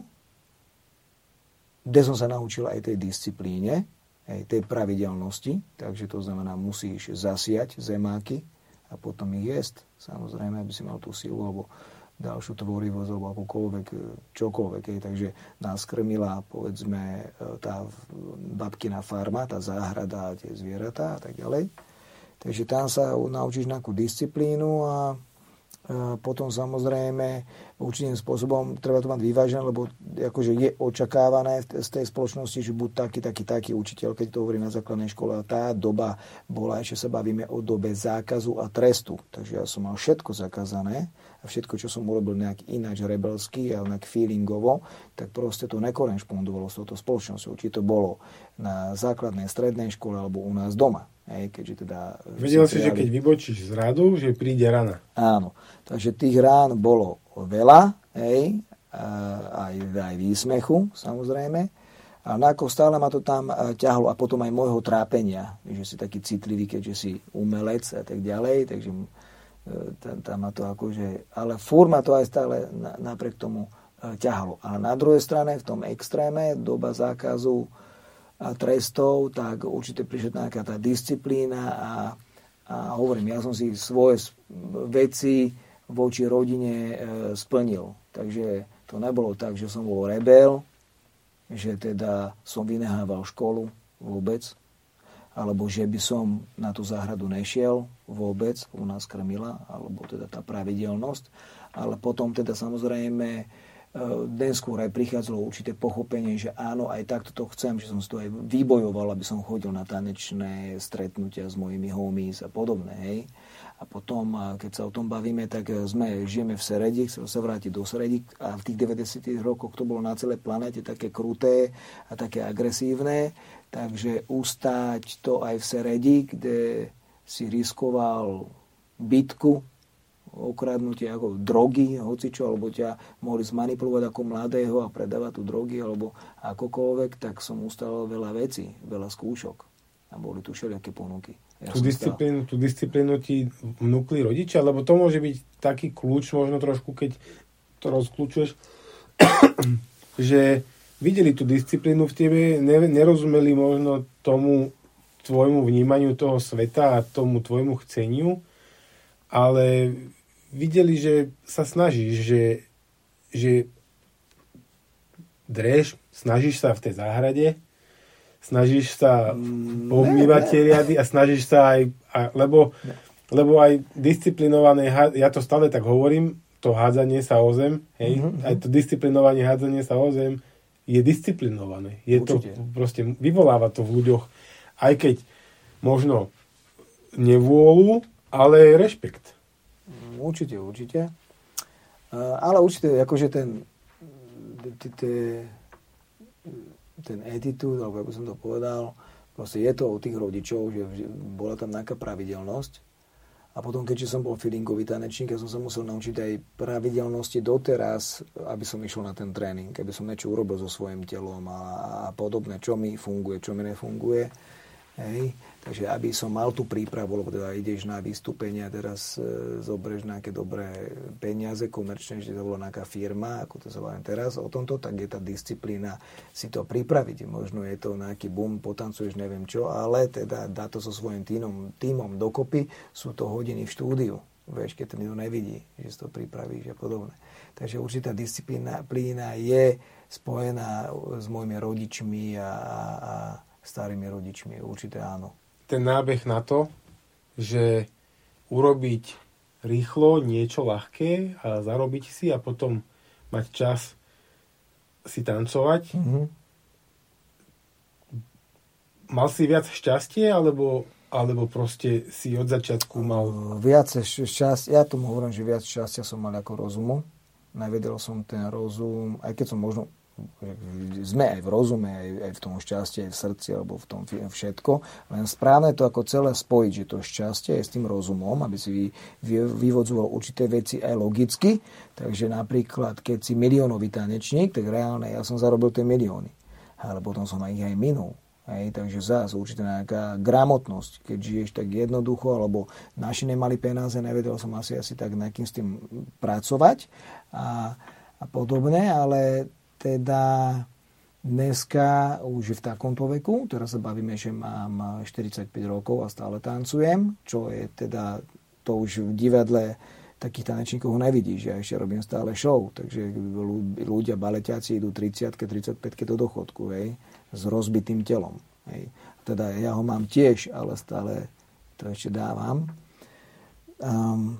kde som sa naučil aj tej disciplíne, aj tej pravidelnosti, takže to znamená, musíš zasiať zemáky a potom ich jesť. Samozrejme, aby si mal tú silu, alebo ďalšiu tvorivosť, alebo akokoľvek, čokoľvek. Hej. Takže nás krmila, povedzme, tá babkina farma, tá záhrada, tie zvieratá a tak ďalej. Takže tam sa naučíš nejakú disciplínu a potom samozrejme určitým spôsobom treba to mať vyvážené, lebo akože je očakávané z tej spoločnosti, že buď taký, taký, taký učiteľ, keď to hovorí na základnej škole. A tá doba bola, ešte sa bavíme o dobe zákazu a trestu. Takže ja som mal všetko zakázané a všetko, čo som urobil nejak ináč rebelsky a nejak feelingovo, tak proste to nekorešpondovalo s touto spoločnosťou. Či to bolo na základnej, strednej škole alebo u nás doma. Hej, keďže teda vedel si, že keď vybočíš z radu, že príde rana. Áno, takže tých rán bolo veľa, hej, aj, aj výsmechu, samozrejme. A ako stále ma to tam ťahlo a potom aj môjho trápenia, že si taký citlivý, keďže si umelec a tak ďalej, takže tam, tam ma to akože, ale furt ma to aj stále napriek tomu ťahalo. A na druhej strane, v tom extréme, doba zákazu a trestov, tak určite prišla nejaká tá disciplína a, a hovorím, ja som si svoje veci voči rodine e, splnil. Takže to nebolo tak, že som bol rebel, že teda som vynehával školu vôbec, alebo že by som na tú záhradu nešiel vôbec, u nás krmila, alebo teda tá pravidelnosť. Ale potom teda samozrejme neskôr aj prichádzalo určité pochopenie, že áno, aj takto to chcem, že som si to aj vybojoval, aby som chodil na tanečné stretnutia s mojimi homies a podobné. Hej. A potom, keď sa o tom bavíme, tak sme, žijeme v Seredi, chcem sa vrátiť do Seredi a v tých deväťdesiatych rokoch to bolo na celej planete také kruté a také agresívne, takže ustáť to aj v Seredi, kde si riskoval bitku, okradnutie ako drogy, hocičo, alebo ťa mohli zmanipulovať ako mladého a predávať tu drogy, alebo akokoľvek, tak som ustal veľa vecí, veľa skúšok. A boli tu všelijaké ponuky. Ja tú, disciplínu, tú disciplínu ti vnúkli rodičia, lebo to môže byť taký kľúč, možno trošku, keď to rozkľúčuješ, že videli tú disciplínu v tebe, nerozumeli možno tomu tvojmu vnímaniu toho sveta a tomu tvojmu chceniu, ale videli, že sa snažíš, že, že dreš, snažíš sa v tej záhrade, snažíš sa pomývať tie riady a snažíš sa aj, a, lebo, lebo aj disciplinované, ja to stále tak hovorím, to hádzanie sa o zem, hej, mm-hmm. aj to disciplinovanie hádzanie sa o zem je disciplinované. Je určite. To proste, vyvoláva to v ľuďoch, aj keď možno nevôľu, ale rešpekt. Určite, určite. Ale určite, akože ten ten attitude, alebo ako som to povedal, proste je to od tých rodičov, že bola tam nejaká pravidelnosť. A potom, keďže som bol feelingový tanečník, ja som sa musel naučiť aj pravidelnosti doteraz, aby som išiel na ten tréning, aby som niečo urobil so svojím telom a, a podobné, čo mi funguje, čo mi nefunguje. Hej. Takže aby som mal tú prípravu, lebo teda ideš na vystúpenia, teraz e, zoberieš nejaké dobré peniaze komerčne, že to bola nejaká firma, ako to sa volá teraz o tomto, tak je tá disciplína si to pripraviť. Možno je to nejaký boom, potancuješ, neviem čo, ale teda dá to so svojím tímom, tímom dokopy, sú to hodiny v štúdiu. Vieš, keď to nikto nevidí, že si to pripravíš a podobne. Takže určitá disciplína je spojená s mojimi rodičmi a, a starými rodičmi, určite áno. Ten nábeh na to, že urobiť rýchlo niečo ľahké a zarobiť si a potom mať čas si tancovať. Mm-hmm. Mal si viac šťastie, alebo, alebo proste si od začiatku mal... Viac šťastia, ja tomu hovorím, že viac šťastia som mal ako rozumu. Nevedel som ten rozum, aj keď som možno... Sme aj v rozume, aj, aj v tom šťastie, aj v srdci, alebo v tom všetko. Len správne to ako celé spojiť, že to šťastie je s tým rozumom, aby si vy, vy, vyvodzoval určité veci aj logicky. Takže napríklad, keď si miliónový tanečník, tak reálne ja som zarobil tie milióny. Ale potom som ich aj minul. Hej, takže zás určite nejaká gramotnosť, keď žiješ tak jednoducho, alebo naši nemali peniaze, nevedel som asi, asi tak nejakým s tým pracovať a, a podobne, ale teda dneska už v takomto veku, teraz sa bavíme, že mám štyridsaťpäť rokov a stále tancujem, čo je teda, to už v divadle takých tanečníkov nevidíš, ja ešte robím stále show, takže ľudia, baleťáci idú tridsiatke, tridsaťpäťke do dochodku, hej, s rozbitým telom. Hej. Teda ja ho mám tiež, ale stále to ešte dávam. Um,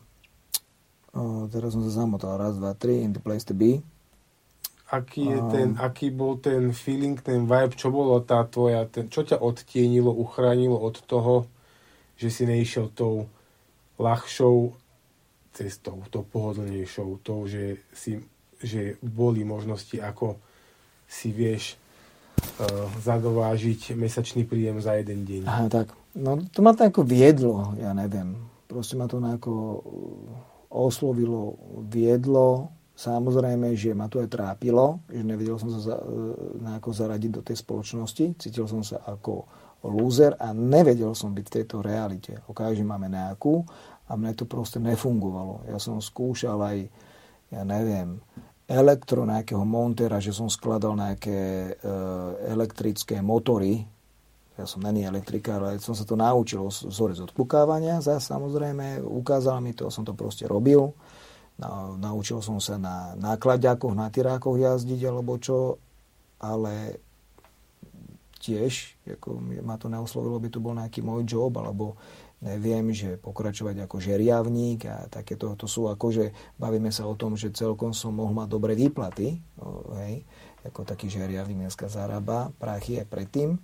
o, teraz som sa zamotal. Raz, dva, tri, in the place to be. Aký, je ten, um, aký bol ten feeling, ten vibe, čo bolo tá tvoja, ten, čo ťa odtienilo, uchránilo od toho, že si neišiel tou ľahšou cestou, tou pohodlnejšou, tou, že, si, že boli možnosti, ako si vieš uh, zadovážiť mesačný príjem za jeden deň. Aha, tak. No to ma to ako viedlo, ja neviem. Proste ma to nejako oslovilo, viedlo. Samozrejme, že ma to aj trápilo, že nevedel som sa za, nejako zaradiť do tej spoločnosti. Cítil som sa ako lúzer a nevedel som byť v tejto realite. Okáže máme nejakú a mne to proste nefungovalo. Ja som skúšal aj, ja neviem, elektro nejakého montéra, že som skladal nejaké e, elektrické motory. Ja som není elektrikár, ale som sa to naučil vzorec odpukávania. Zas samozrejme, ukázal mi to, som to proste robil. Na, naučil som sa na nákladiakoch, na tyrákoch jazdiť alebo čo, ale tiež ako ma to neoslovilo, by to bol nejaký môj job, alebo neviem, že pokračovať ako žeriavník a takéto, to sú akože, bavíme sa o tom, že celkom som mohol mať dobré výplaty, no, hej, ako taký žeriavník dneska zarába prachy aj predtým,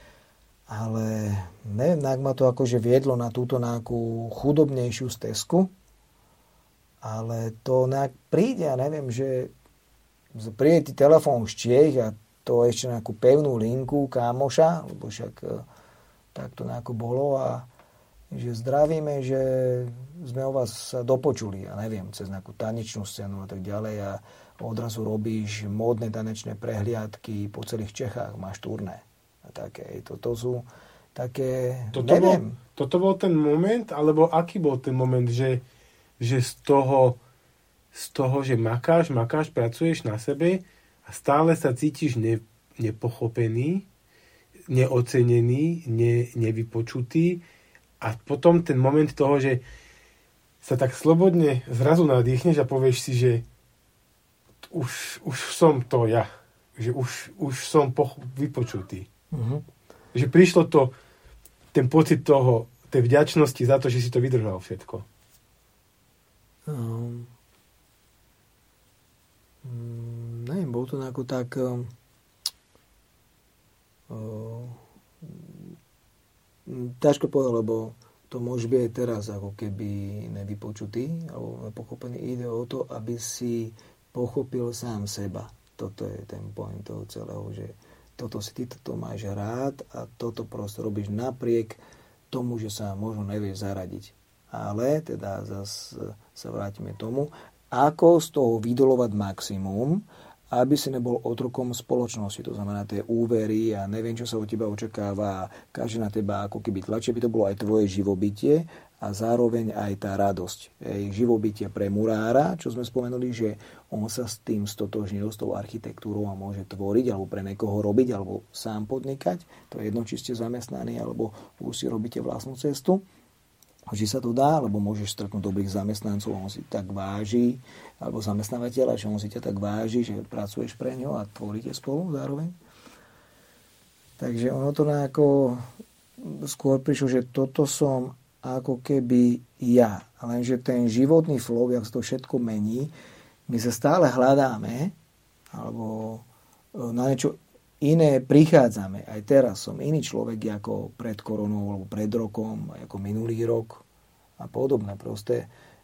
ale neviem, ak ma to akože viedlo na túto nejakú chudobnejšiu stezku, ale to nejak príde, ja neviem, že príde ti telefón z Čiech a to ešte nejakú pevnú linku kámoša, lebo však tak to nejako bolo a že zdravíme, že sme o vás dopočuli, ja neviem, cez nejakú tanečnú scénu a tak ďalej a odrazu robíš módne tanečné prehliadky po celých Čechách, máš turné a také, toto sú také, toto neviem. Bol, toto bol ten moment, alebo aký bol ten moment, že že z toho, z toho, že makáš, makáš, pracuješ na sebe a stále sa cítiš ne, nepochopený, neocenený, ne, nevypočutý a potom ten moment toho, že sa tak slobodne zrazu nadýchneš a povieš si, že už, už som to ja, že už, už som poch- vypočutý. Uh-huh. Že prišlo to, ten pocit toho, tej vďačnosti za to, že si to vydržal všetko. Um, neviem, bol to nejako tak um, um, ťažko povedať, lebo to môže byť aj teraz ako keby nevypočutý alebo nepochopený. Ide o to, aby si pochopil sám seba. Toto je ten point toho celého, že toto si ty, toto máš rád a toto proste robíš napriek tomu, že sa možno nevieš zaradiť. Ale teda zase sa vrátime tomu, ako z toho vydolovať maximum, aby si nebol otrokom spoločnosti. To znamená tie úvery a neviem, čo sa od teba očakáva. Každý na teba ako keby tlačí, by to bolo aj tvoje živobytie a zároveň aj tá radosť. Ej, živobytie pre murára, čo sme spomenuli, že on sa s tým stotožnil, s tou architektúrou a môže tvoriť, alebo pre niekoho robiť, alebo sám podnikať. To je jedno, či ste zamestnaní, alebo už si robíte vlastnú cestu. Že sa to dá, lebo môžeš stretnúť dobrých zamestnancov, on si tak váži, alebo zamestnávateľa, že on si ťa tak váži, že pracuješ pre ňo a tvoríte spolu zároveň. Takže ono to nejako skôr prišlo, že toto som ako keby ja. Lenže ten životný flow, jak sa to všetko mení, my sa stále hľadáme, alebo na niečo iné prichádzame. Aj teraz som iný človek ako pred koronou, alebo pred rokom, ako minulý rok a podobné. Proste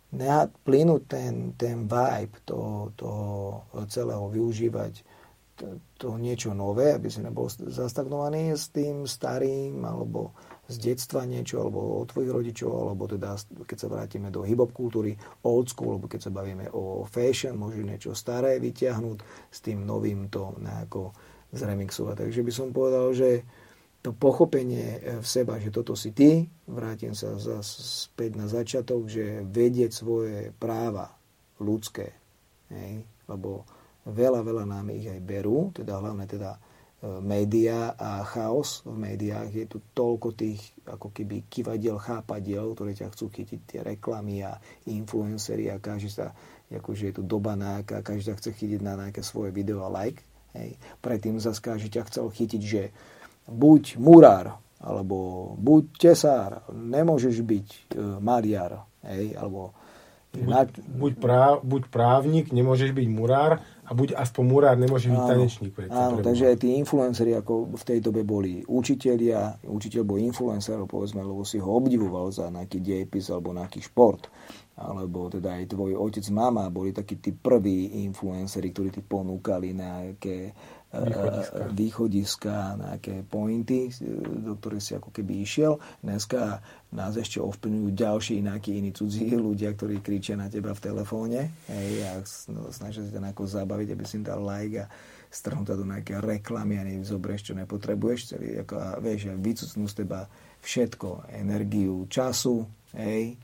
plynúť ten, ten vibe toho, toho celého, využívať to, to niečo nové, aby si nebol zastagnovaný s tým starým, alebo z detstva niečo, alebo od tvojich rodičov, alebo teda, keď sa vrátime do hip-hop kultúry, old school, alebo keď sa bavíme o fashion, môžu niečo staré vyťahnuť, s tým novým to nejako zremixovať. Takže by som povedal, že to pochopenie v seba, že toto si ty, vrátim sa zase späť na začiatok, že vedieť svoje práva ľudské, hej, lebo veľa, veľa nám ich aj berú, teda hlavne teda médiá a chaos v médiách. Je tu toľko tých ako keby kivadiel, chápadiel, ktoré ťa chcú chytiť, tie reklamy a influenceri a každý sa, akože je tu doba nejaká, každý chce chytiť na nejaké svoje video a like. Hej. Predtým zase každý ťa chcel chytiť, že buď murár, alebo buď tesár, nemôžeš byť e, maliar, hej, alebo buď, na... buď, práv, buď právnik, nemôžeš byť murár, a buď aspoň murár, nemôžeš byť tanečník. Áno, takže aj tí influenceri, ako v tej dobe boli učitelia, učiteľ bol influencer, povedzme, lebo si ho obdivoval za nejaký dejepis alebo nejaký šport. Alebo teda aj tvoj otec, mama boli takí tí prví influenceri, ktorí ti ponúkali nejaké východiska, východiska nejaké pointy, do ktorých si ako keby išiel. Dneska nás ešte ovplyvňujú ďalší nejakí iní cudzí ľudia, ktorí kričia na teba v telefóne. Hej, a no, snažia sa ťa nejako zabaviť, aby si im dal like a strhnú ťa do nejaké reklamy a nezobrieš, čo nepotrebuješ. Celý, ako, a vieš, vycucnú z teba všetko, energiu, času, hej,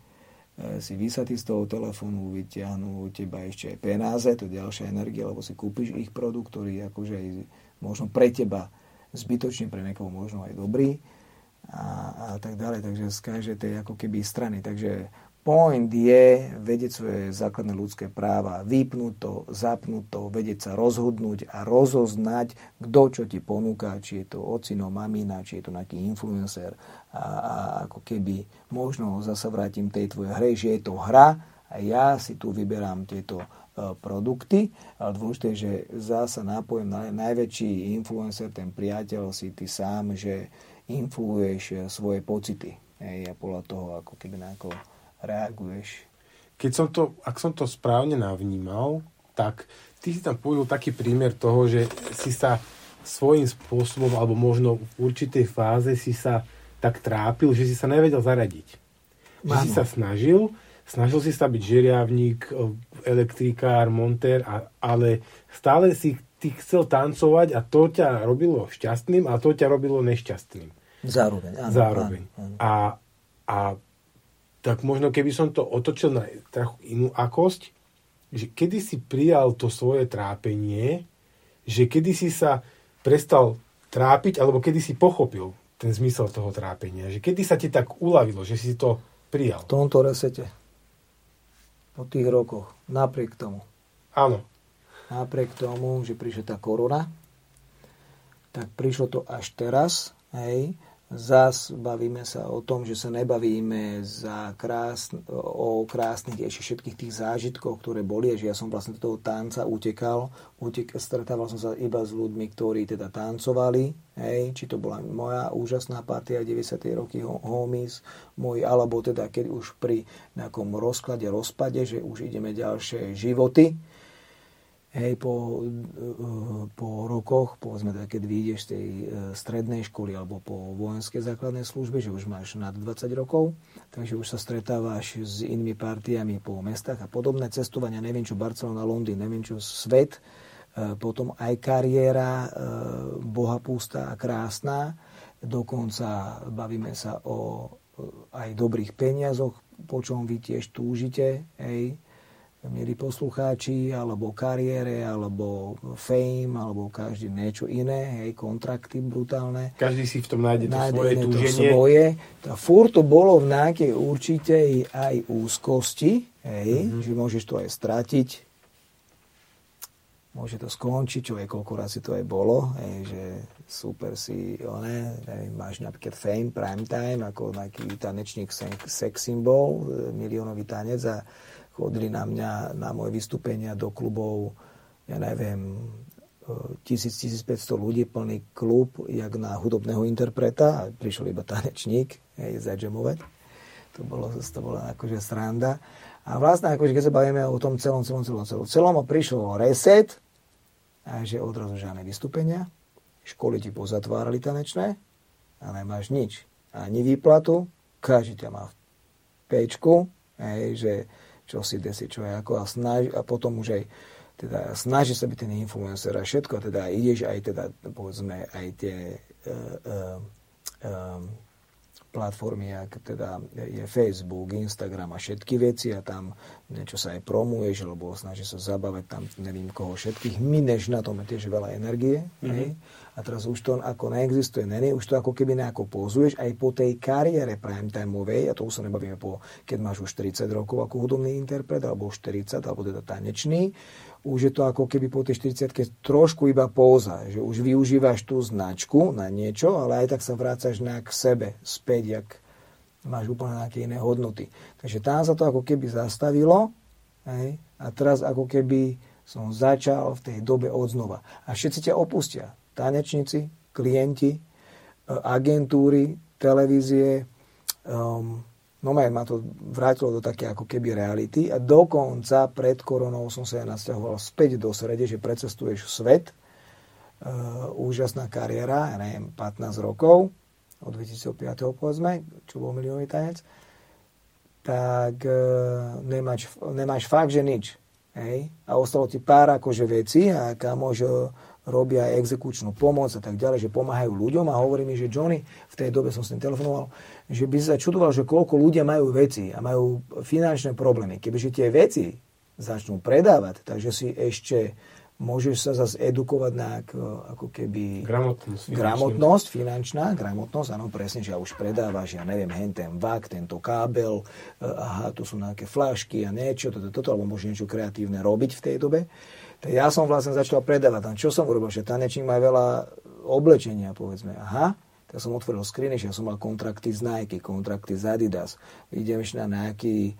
si vysatý z toho telefónu, vyťahnú u teba ešte aj penáze, to je ďalšia energia, lebo si kúpiš ich produkt, ktorý akože aj možno pre teba zbytočne, pre niekoho možno aj dobrý a, a tak ďalej. Takže z každej tej ako keby strany. Takže point je vedieť svoje základné ľudské práva, vypnúť to, zapnúť to, vedieť sa rozhodnúť a rozoznať, kto čo ti ponúka, či je to ocino, mamina, či je to nejaký influencer a, a ako keby možno zasa vrátim tej tvojej hre, že je to hra a ja si tu vyberám tieto uh, produkty, ale dôležité, že zasa nápojem na, najväčší influencer, ten priateľ si ty sám, že influuješ svoje pocity. Hej, a podľa toho ako keby nejako reaguješ. Keď som to, ak som to správne navnímal, tak ty si tam povedal taký prímer toho, že si sa svojím spôsobom, alebo možno v určitej fáze si sa tak trápil, že si sa nevedel zaradiť. Že Máno. si sa snažil, snažil si sa byť žeriavník, elektrikár, montér, a, ale stále si ty chcel tancovať a to ťa robilo šťastným a to ťa robilo nešťastným. Zároveň. Áno, Zároveň. Áno, áno. A, a tak možno keby som to otočil na trochu inú akosť, že kedy si prijal to svoje trápenie, že kedy si sa prestal trápiť, alebo kedy si pochopil ten zmysel toho trápenia, že kedy sa ti tak uľavilo, že si to prijal. V tomto resete. Po tých rokoch. Napriek tomu. Áno. Napriek tomu, že prišla tá korona, tak prišlo to až teraz, hej. Zas bavíme sa o tom, že sa nebavíme za krásn- o krásnych ešte všetkých tých zážitkoch, ktoré boli, že ja som vlastne do toho tanca utekal, utek- stretával som sa iba s ľuďmi, ktorí teda tancovali, hej, či to bola moja úžasná partia deväťdesiate roky homies, môj, alebo teda keď už pri nejakom rozklade, rozpade, že už ideme ďalšie životy. Hej, po, po rokoch, povedzme, keď vyjdeš z tej strednej školy alebo po vojenskej základnej službe, že už máš nad dvadsať rokov, takže už sa stretávaš s inými partiami po mestách a podobné cestovania, neviem čo Barcelona, Londýn, neviem čo svet, potom aj kariéra bohapústa a krásna, dokonca bavíme sa o aj dobrých peniazoch, po čom vy tiež túžite, hej, milí poslucháči, alebo kariére, alebo fame, alebo každý niečo iné, hej, kontrakty brutálne. Každý si v tom nájde to nájde svoje to túženie. Svoje. Tá furt to bolo v nejakej určitej aj úzkosti, hej, mm-hmm. že môžeš to aj stratiť, môže to skončiť, čo je, koľko razy to aj bolo, hej, že super si, one, neviem, máš napríklad fame, prime time, ako nejaký tanečník, sex symbol, miliónový tanec a chodili na mňa, na moje vystúpenia do klubov, ja neviem, tisíc až tisícpäťsto ľudí, plný klub, jak na hudobného interpreta, a prišiel iba tanečník, hej, zadžemovať. To bolo, to bola akože sranda. A vlastne, akože keď sa bavíme o tom celom, celom, celom, celom, celom prišiel reset, a že odrazu žiadne vystúpenia, školy ti pozatvárali tanečné a nemáš nič. Ani výplatu, každý ťa má v péčku, hej, že čo si desi, čo je ako a, snaž, a potom už aj teda snaží sa byť ten influencer a všetko, teda ideš aj teda, povedzme, aj tie uh, uh, um, platformy, jak teda je Facebook, Instagram a všetky veci a tam niečo sa aj promuješ, alebo snaží sa zabávať tam neviem koho všetkých, mineš na tom tiež veľa energie. Mm-hmm. A teraz už to ako neexistuje, není, už to ako keby nejako pozuješ aj po tej kariére primetimeovej, a to už sa nebavíme po, keď máš už tridsať rokov ako hudobný interpret, alebo štyridsať, alebo teda tanečný, už je to ako keby po tej štyridsiatke trošku iba póza, že už využívaš tú značku na niečo, ale aj tak sa vrácaš na k sebe, späť, jak máš úplne nejaké iné hodnoty. Takže tam sa to ako keby zastavilo, hej, a teraz ako keby som začal v tej dobe odznova. A všetci ťa opustia. Tanečníci, klienti, agentúry, televízie, um, no ma to vrátilo do také ako keby reality a dokonca pred koronou som sa ja nasťahoval späť do Srede, že precestuješ svet, uh, úžasná kariéra, ja neviem, pätnásť rokov, od dvetisícpäť povedzme, čo bol miliónový tanec, tak uh, nemáš, nemáš fakt, že nič. Hej? A ostalo ti pár akože veci a kamož robia exekučnú pomoc a tak ďalej, že pomáhajú ľuďom a hovorí mi, že Johnny, v tej dobe som s ním telefonoval, že by sa čudoval, že koľko ľudia majú veci a majú finančné problémy. Kebyže tie veci začnú predávať, takže si ešte môžeš sa zase edukovať na ako keby gramotnosť, gramotnosť finančná, gramotnosť, áno, presne, že ja už predávaš, ja neviem, hen ten vak, tento kábel, aha, tu sú nejaké fľašky a niečo, toto, toto, alebo môžeš niečo kreatívne robiť v tej dobe. Tak ja som vlastne začal predávať tam. Čo som urobil? Že tanečník má veľa oblečenia, povedzme. Aha, tak som otvoril skriny, že ja som mal kontrakty z Nike, kontrakty z Adidas. Idem ešte na nejaký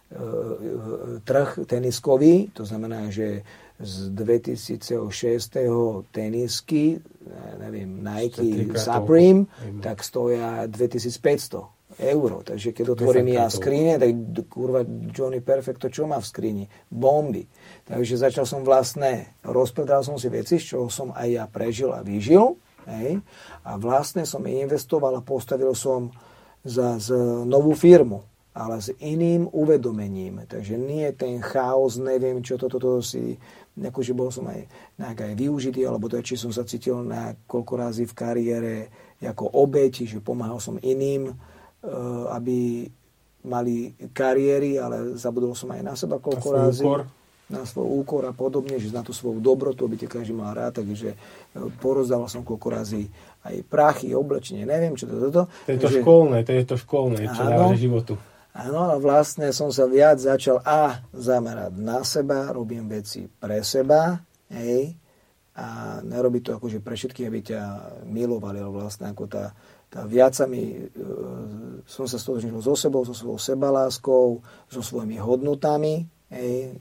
uh, trh teniskový, to znamená, že z dvetisícšesť tenisky, neviem, Nike Supreme, tak stoja dvetisícpäťsto eur. Takže keď otvorím ja skrine, tak kurva Johnny Perfecto, čo má v skrini? Bomby. Takže začal som vlastne, rozpredal som si veci, z čoho som aj ja prežil a vyžil. Hej? A vlastne som investoval a postavil som za, za novú firmu, ale s iným uvedomením. Takže nie ten chaos, neviem čo, toto to, to si, akože bol som aj nejak aj využitý, alebo to, či som sa cítil na koľko razy v kariére ako obeť, že pomáhal som iným, aby mali kariéry, ale zabudol som aj na seba koľko na razy. Úkor. Na svoj úkor a podobne, že na tú svoju dobrotu, aby te každý mal rád, takže porozdával som koľko razy aj prachy, oblečenie, neviem čo to toto. To je to takže, školné, to je to školné, čo dáva životu. Áno, a vlastne som sa viac začal a zamerať na seba, robím veci pre seba, hej, a nerobiť to akože pre všetkých, aby ťa milovali, ale vlastne ako tá tá viac sa mi, e, som sa stotožnil so sebou, so svojou sebaláskou, so svojimi hodnotami, hej,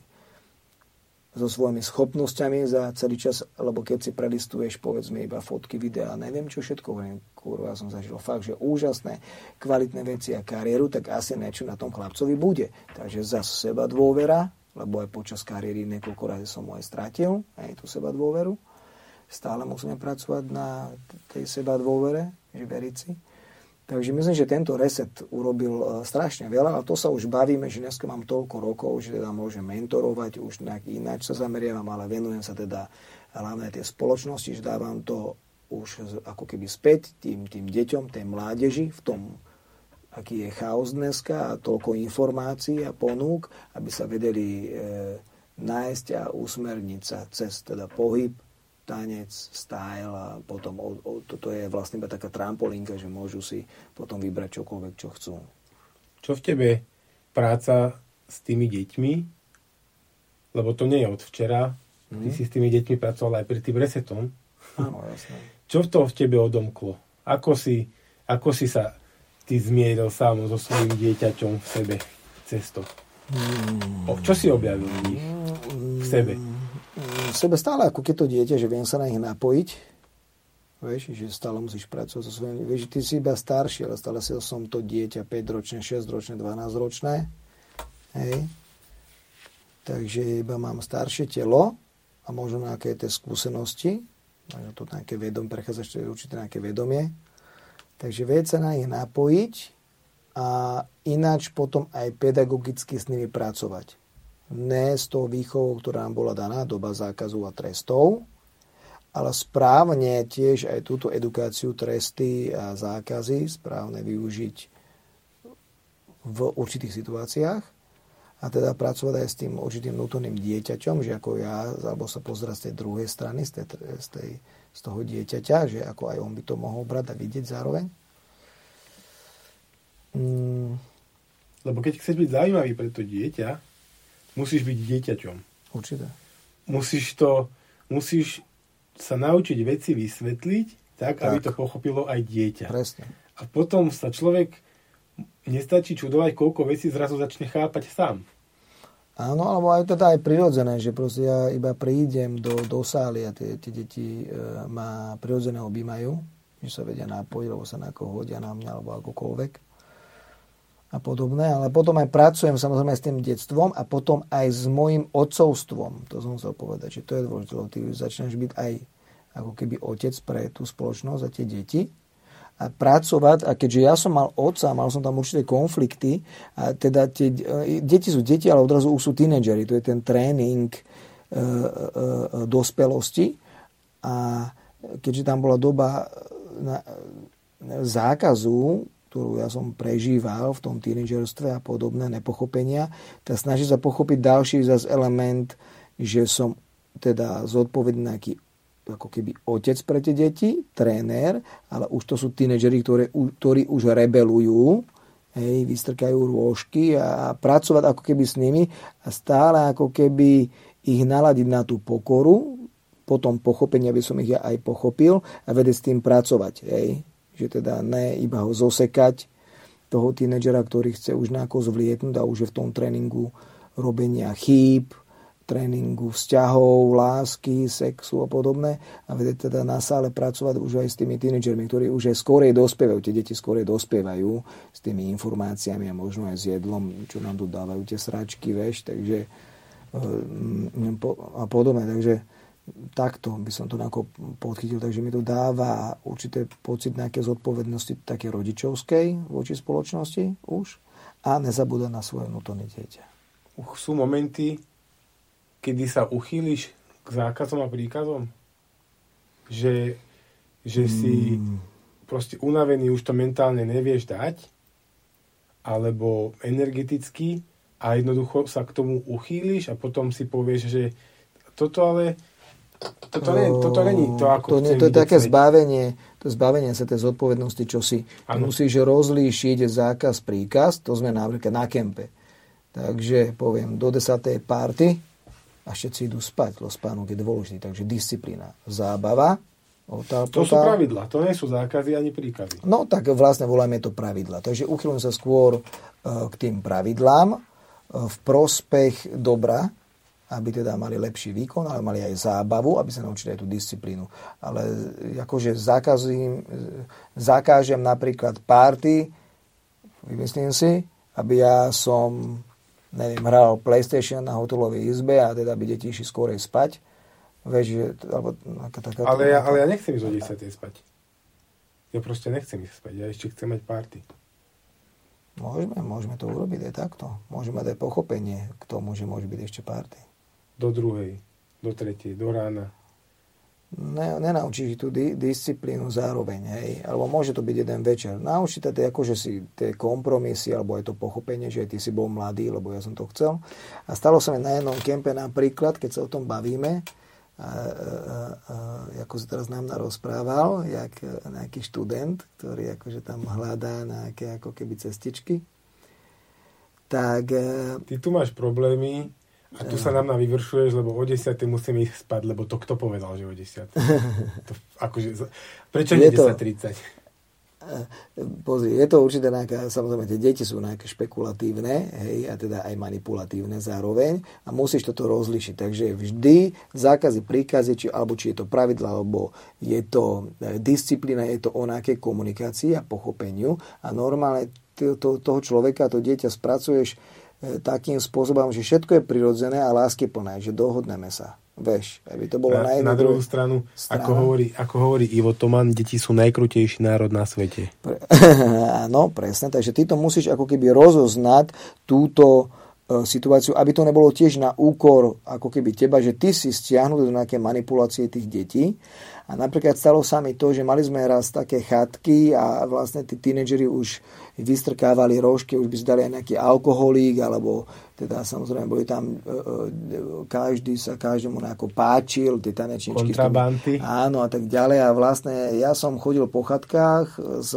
so svojimi schopnosťami za celý čas, lebo keď si prelistuješ, povedzme, iba fotky, videá, neviem čo všetko, kurva, som zažil fakt, že úžasné, kvalitné veci a kariéru, tak asi niečo na tom chlapcovi bude. Takže za seba dôvera, lebo aj počas kariéry niekoľko razy som mu aj strátil, aj tú seba dôveru. Stále musíme pracovať na tej seba dôvere, že veriť si. Takže myslím, že tento reset urobil strašne veľa, ale to sa už bavíme, že dneska mám toľko rokov, že teda môžem mentorovať, už nejak ináč sa zameriavam, ale venujem sa teda hlavne tej spoločnosti, že dávam to už ako keby späť tým, tým deťom, tej mládeži v tom, aký je chaos dneska a toľko informácií a ponúk, aby sa vedeli e, nájsť a usmerniť sa cez teda pohyb, tanec, style a potom o, o, toto je vlastne iba taká trampolínka, že môžu si potom vybrať čokoľvek, čo chcú. Čo v tebe práca s tými deťmi, lebo to nie je od včera, mm. ty si s tými deťmi pracoval aj pri tým resetom. Áno, jasné. Čo to v tebe odomklo? Ako si, ako si sa ty zmieril sám so svojím dieťaťom v sebe cez to? Mm. O, čo si objavil v nich? V sebe? v sebe stále ako keď to dieťa, že viem sa na nich napojiť, vieš, že stále musíš pracovať so svojím, vieš, ty si iba starší, ale stále si som to dieťa päťročné, šesťročné, dvanásťročné, hej. Takže iba mám staršie telo a možno nejaké tie skúsenosti, možno to nejaké vedomie, prechádzaš určite nejaké vedomie, takže vieť sa na nich napojiť a ináč potom aj pedagogicky s nimi pracovať. Ne s tou výchovou, ktorá nám bola daná, doba zákazu a trestov, ale správne tiež aj túto edukáciu, tresty a zákazy správne využiť v určitých situáciách a teda pracovať aj s tým určitým vnútorným dieťaťom, že ako ja, alebo sa pozerať z tej druhej strany, z, tej, z, tej, z toho dieťaťa, že ako aj on by to mohol brať a vidieť zároveň. Mm. Lebo keď chceš byť zaujímavý pre to dieťa, musíš byť dieťaťom. Určite. Musíš to, musíš sa naučiť veci vysvetliť tak, tak, aby to pochopilo aj dieťa. Presne. A potom sa človek nestačí čudovať, koľko vecí zrazu začne chápať sám. Áno, alebo aj teda aj prirodzené, že proste ja iba prídem do, do sály a tie, tie deti e, ma prirodzené objímajú, že sa vedia napojiť, alebo sa na koho hodia na mňa, alebo akokoľvek a podobné, ale potom aj pracujem samozrejme s tým detstvom a potom aj s mojím otcovstvom. To som chcel povedať, že to je dôležité, ty začneš byť aj ako keby otec pre tú spoločnosť a tie deti a pracovať, a keďže ja som mal otca, mal som tam určité konflikty a teda tie deti sú deti, ale odrazu už sú tínedžeri, to je ten tréning e, e, e, dospelosti a keďže tam bola doba na, zákazu, ktorú ja som prežíval v tom tínedžerstve a podobné nepochopenia, tak snaží sa pochopiť ďalší zase element, že som teda zodpovedný nejaký ako keby otec pre tie deti, tréner, ale už to sú tínedžeri, ktorí, ktorí už rebelujú, hej, vystrkajú rôžky a pracovať ako keby s nimi a stále ako keby ich naladiť na tú pokoru, potom pochopenie, aby som ich ja aj pochopil a vedieť s tým pracovať, hej. Že teda ne iba ho zosekať toho tínedžera, ktorý chce už nejako zvlietnúť a už je v tom tréningu robenia chýb, tréningu vzťahov, lásky, sexu a podobné a vedieť teda na sále pracovať už aj s tými tínedžermi, ktorí už aj skorej dospievajú, tie deti skorej dospievajú s tými informáciami a možno aj s jedlom, čo nám tu dávajú tie sračky, vieš, takže a podobné, takže takto by som to nejako podchytil, takže mi to dáva určité pocit nejaké zodpovednosti také rodičovskej voči spoločnosti už a nezabúda na svoje vnútorné dieťa. Sú momenty, kedy sa uchýliš k zákazom a príkazom? Že, že si mm. proste unavený, už to mentálne nevieš dať, alebo energeticky a jednoducho sa k tomu uchýliš a potom si povieš, že toto ale Toto, nie, toto není to, ako to, nie, to je také svet. zbavenie, to zbavenie sa tej zodpovednosti, čo si musíš rozlíšiť zákaz, príkaz, to sme napríklad na kempe. Takže poviem, do desátej party a všetci idú spať, lebo spánok je dôležitý, takže disciplína, zábava. Otál, to sú pravidlá, to nie sú zákazy ani príkazy. No tak vlastne voláme to pravidlá. Takže uchylujem sa skôr uh, k tým pravidlám uh, v prospech dobra, aby teda mali lepší výkon, ale mali aj zábavu, aby sa naučili aj tú disciplínu. Ale akože zakazím, zakážem napríklad party, vymyslím si, aby ja som, neviem, hral PlayStation na hotelovej izbe a teda by deti išli skorej spať. Vieš, že, alebo, taká, taká, ale, ja, ale ja nechcem ísť o desiatej spať. Ja proste nechcem ísť spať. Ja ešte chcem mať party. Môžeme, môžeme to urobiť aj takto. Môžeme mať aj pochopenie k tomu, že môže byť ešte party. Do druhej, do tretej, do rána. Ne, nenaučíš tú di- disciplínu zároveň, hej. Alebo môže to byť jeden večer. Naučíte to akože si tie kompromisy, alebo aj to pochopenie, že ty si bol mladý, lebo ja som to chcel. A stalo sa mi na jednom kempe napríklad, keď sa o tom bavíme, a, a, a, ako si teraz nám narozprával, jak nejaký študent, ktorý akože tam hľadá nejaké ako keby cestičky. Tak... Ty tu máš problémy a tu sa nám na vyvršuješ, lebo o desiatej musím ísť spať, lebo to kto povedal, že o desiatej? To, akože, prečo nie desať tridsať? Pozri, je to určite nejaká, samozrejme, tie deti sú nejaké špekulatívne, hej, a teda aj manipulatívne zároveň a musíš toto rozlišiť. Takže vždy zákazy, príkazy, či, alebo či je to pravidla, alebo je to disciplína, je to o nejakej komunikácii a pochopeniu a normálne to, to, toho človeka, to dieťa spracuješ takým spôsobom, že všetko je prirodzené a láskyplné, že dohodneme sa. Veš, aby to bolo na, na druhú stranu, stranu. Ako, hovorí, ako hovorí Ivo Toman, deti sú najkrutejší národ na svete. Pre, áno, presne, takže ty to musíš ako keby rozoznať túto e, situáciu, aby to nebolo tiež na úkor ako keby teba, že ty si stiahnutý do nejaké manipulácie tých detí. A napríklad stalo sa mi to, že mali sme raz také chatky a vlastne tí tínedžeri už vystrkávali rožky, už by si dali aj nejaký alkoholík, alebo teda samozrejme boli tam, každý sa každému nejako páčil, tie tanečničky. Kontrabanty. Áno a tak ďalej. A vlastne ja som chodil po chatkách s,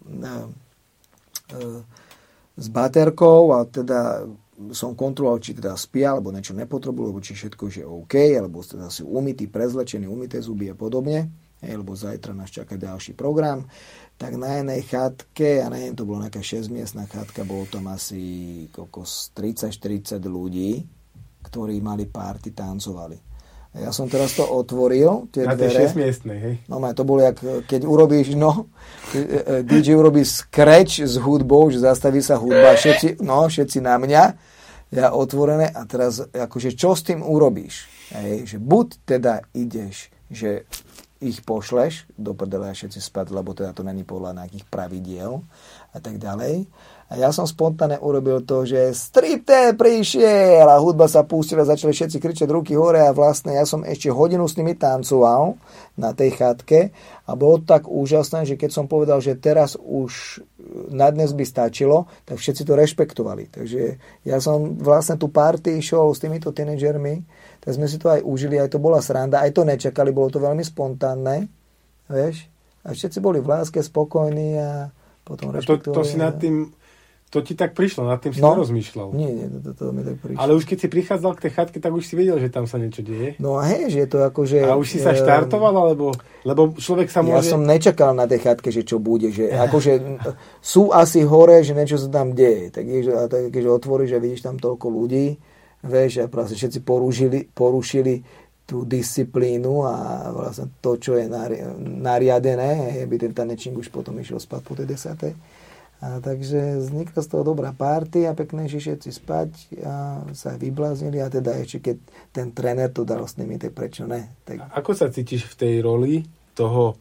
s baterkou a teda som kontroloval, či teda spia, alebo niečo nepotrebujú, alebo či všetko je OK, alebo teda sú umytí, prezlečení, umyté zuby a podobne, alebo zajtra nás čaká ďalší program. Tak na jednej chatke, ja neviem, to bola nejaká šesťmiestna chatka, bolo tam asi tridsať štyridsať ľudí, ktorí mali party, tancovali. A ja som teraz to otvoril, tie na dvere. Na tej šesťmiestnej, hej? No to bolo, jak, keď urobíš, no, dý džej urobí scratch s hudbou, že zastaví sa hudba, všetci, no, všetci na mňa, ja otvorené, a teraz, akože, čo s tým urobíš? Hej, že buď teda ideš, že ich pošleš do prdele a všetci spať, lebo teda to není podľa nejakých pravidiel a tak ďalej. A ja som spontánne urobil to, že stripte prišiel a hudba sa pustila, začali všetci kričať ruky hore a vlastne ja som ešte hodinu s nimi tancoval na tej chatke a bolo tak úžasné, že keď som povedal, že teraz už na dnes by stačilo, tak všetci to rešpektovali. Takže ja som vlastne tú party išiel s týmito tínedžermi, tak sme si to aj užili, aj to bola sranda, aj to nečakali, bolo to veľmi spontánne, vieš, a všetci boli v láske, spokojní a potom rešpektovali. To, to si nad tým, to ti tak prišlo, nad tým si no, nerozmýšľal. Nie, nie, to, to, to mi tak prišlo. Ale už keď si prichádzal k tej chatke, tak už si vedel, že tam sa niečo deje. No a hej, že je to akože... A už si sa štartoval, alebo, lebo človek sa môže... Ja som nečakal na tej chatke, že čo bude, že akože sú asi hore, že niečo sa tam deje. Tak keď otvoríš a vidíš tam toľko ľudí, vieš, a proste všetci porušili, porušili tú disciplínu a vlastne to, čo je nari- nariadené, aby ten tanečník už potom išiel spať po tej desatej. A takže vznikla z toho dobrá party a pekne išli všetci spať a sa vybláznili a teda ešte keď ten tréner to dal s nimi, tak prečo ne? Tak... Ako sa cítiš v tej roli toho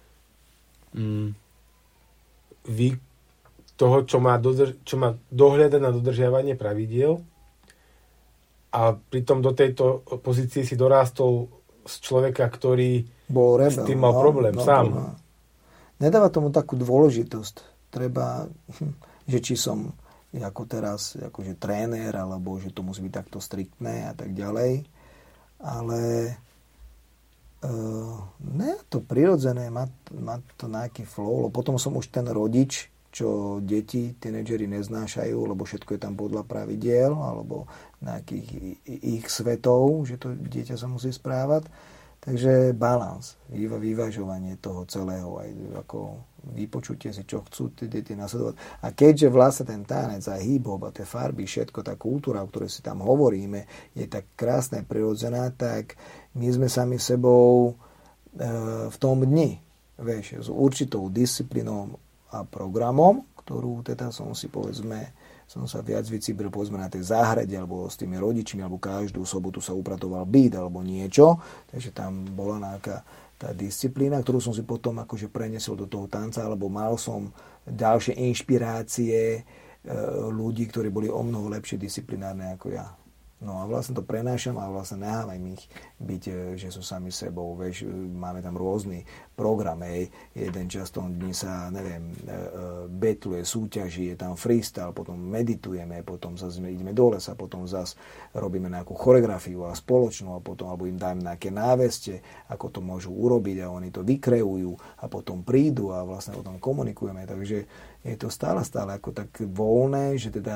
mm, vy, toho, čo má, dodrž- čo má dohľadať na dodržiavanie pravidiel? A pritom do tejto pozície si dorástol z človeka, ktorý bol rebel, s tým mal no, problém no, sám. No. Nedáva tomu takú dôležitosť. Treba, že či som ako teraz akože tréner, alebo že to musí byť takto striktné a tak ďalej. Ale uh, ne, to prirodzené, má, má to nejaký flow. Potom som už ten rodič, čo deti, tínedžeri neznášajú, lebo všetko je tam podľa pravidiel, alebo nejakých ich svetov, že to dieťa sa musí správať. Takže balans, vyvažovanie toho celého, aj ako vypočutie si, čo chcú tie deti nasledovať. A keďže vlastne ten tanec a hip-hop a tie farby, všetko, tá kultúra, o ktorej si tam hovoríme, je tak krásne prirodzená, tak my sme sami sebou e, v tom dni, vieš, s určitou disciplínou a programom, ktorú teda som si povedzme, som sa viac vycibril povedzme na tej záhrade alebo s tými rodičmi, alebo každú sobotu sa upratoval byt alebo niečo, takže tam bola nejaká tá disciplína, ktorú som si potom akože preniesol do toho tanca, alebo mal som ďalšie inšpirácie e, ľudí, ktorí boli o mnoho lepšie disciplinárne ako ja. No a vlastne to prenášam a vlastne nehávam ich byť, že sú sami sebou, vieš, máme tam rôzny program, hej, jeden čas tom dní sa, neviem, betluje, súťaží, je tam freestyle, potom meditujeme, potom zase ideme do lesa, potom zase robíme nejakú choreografiu a spoločnú a potom, alebo im dáme nejaké náveste, ako to môžu urobiť a oni to vykreujú a potom prídu a vlastne o tom komunikujeme, takže je to stále, stále ako tak voľné, že teda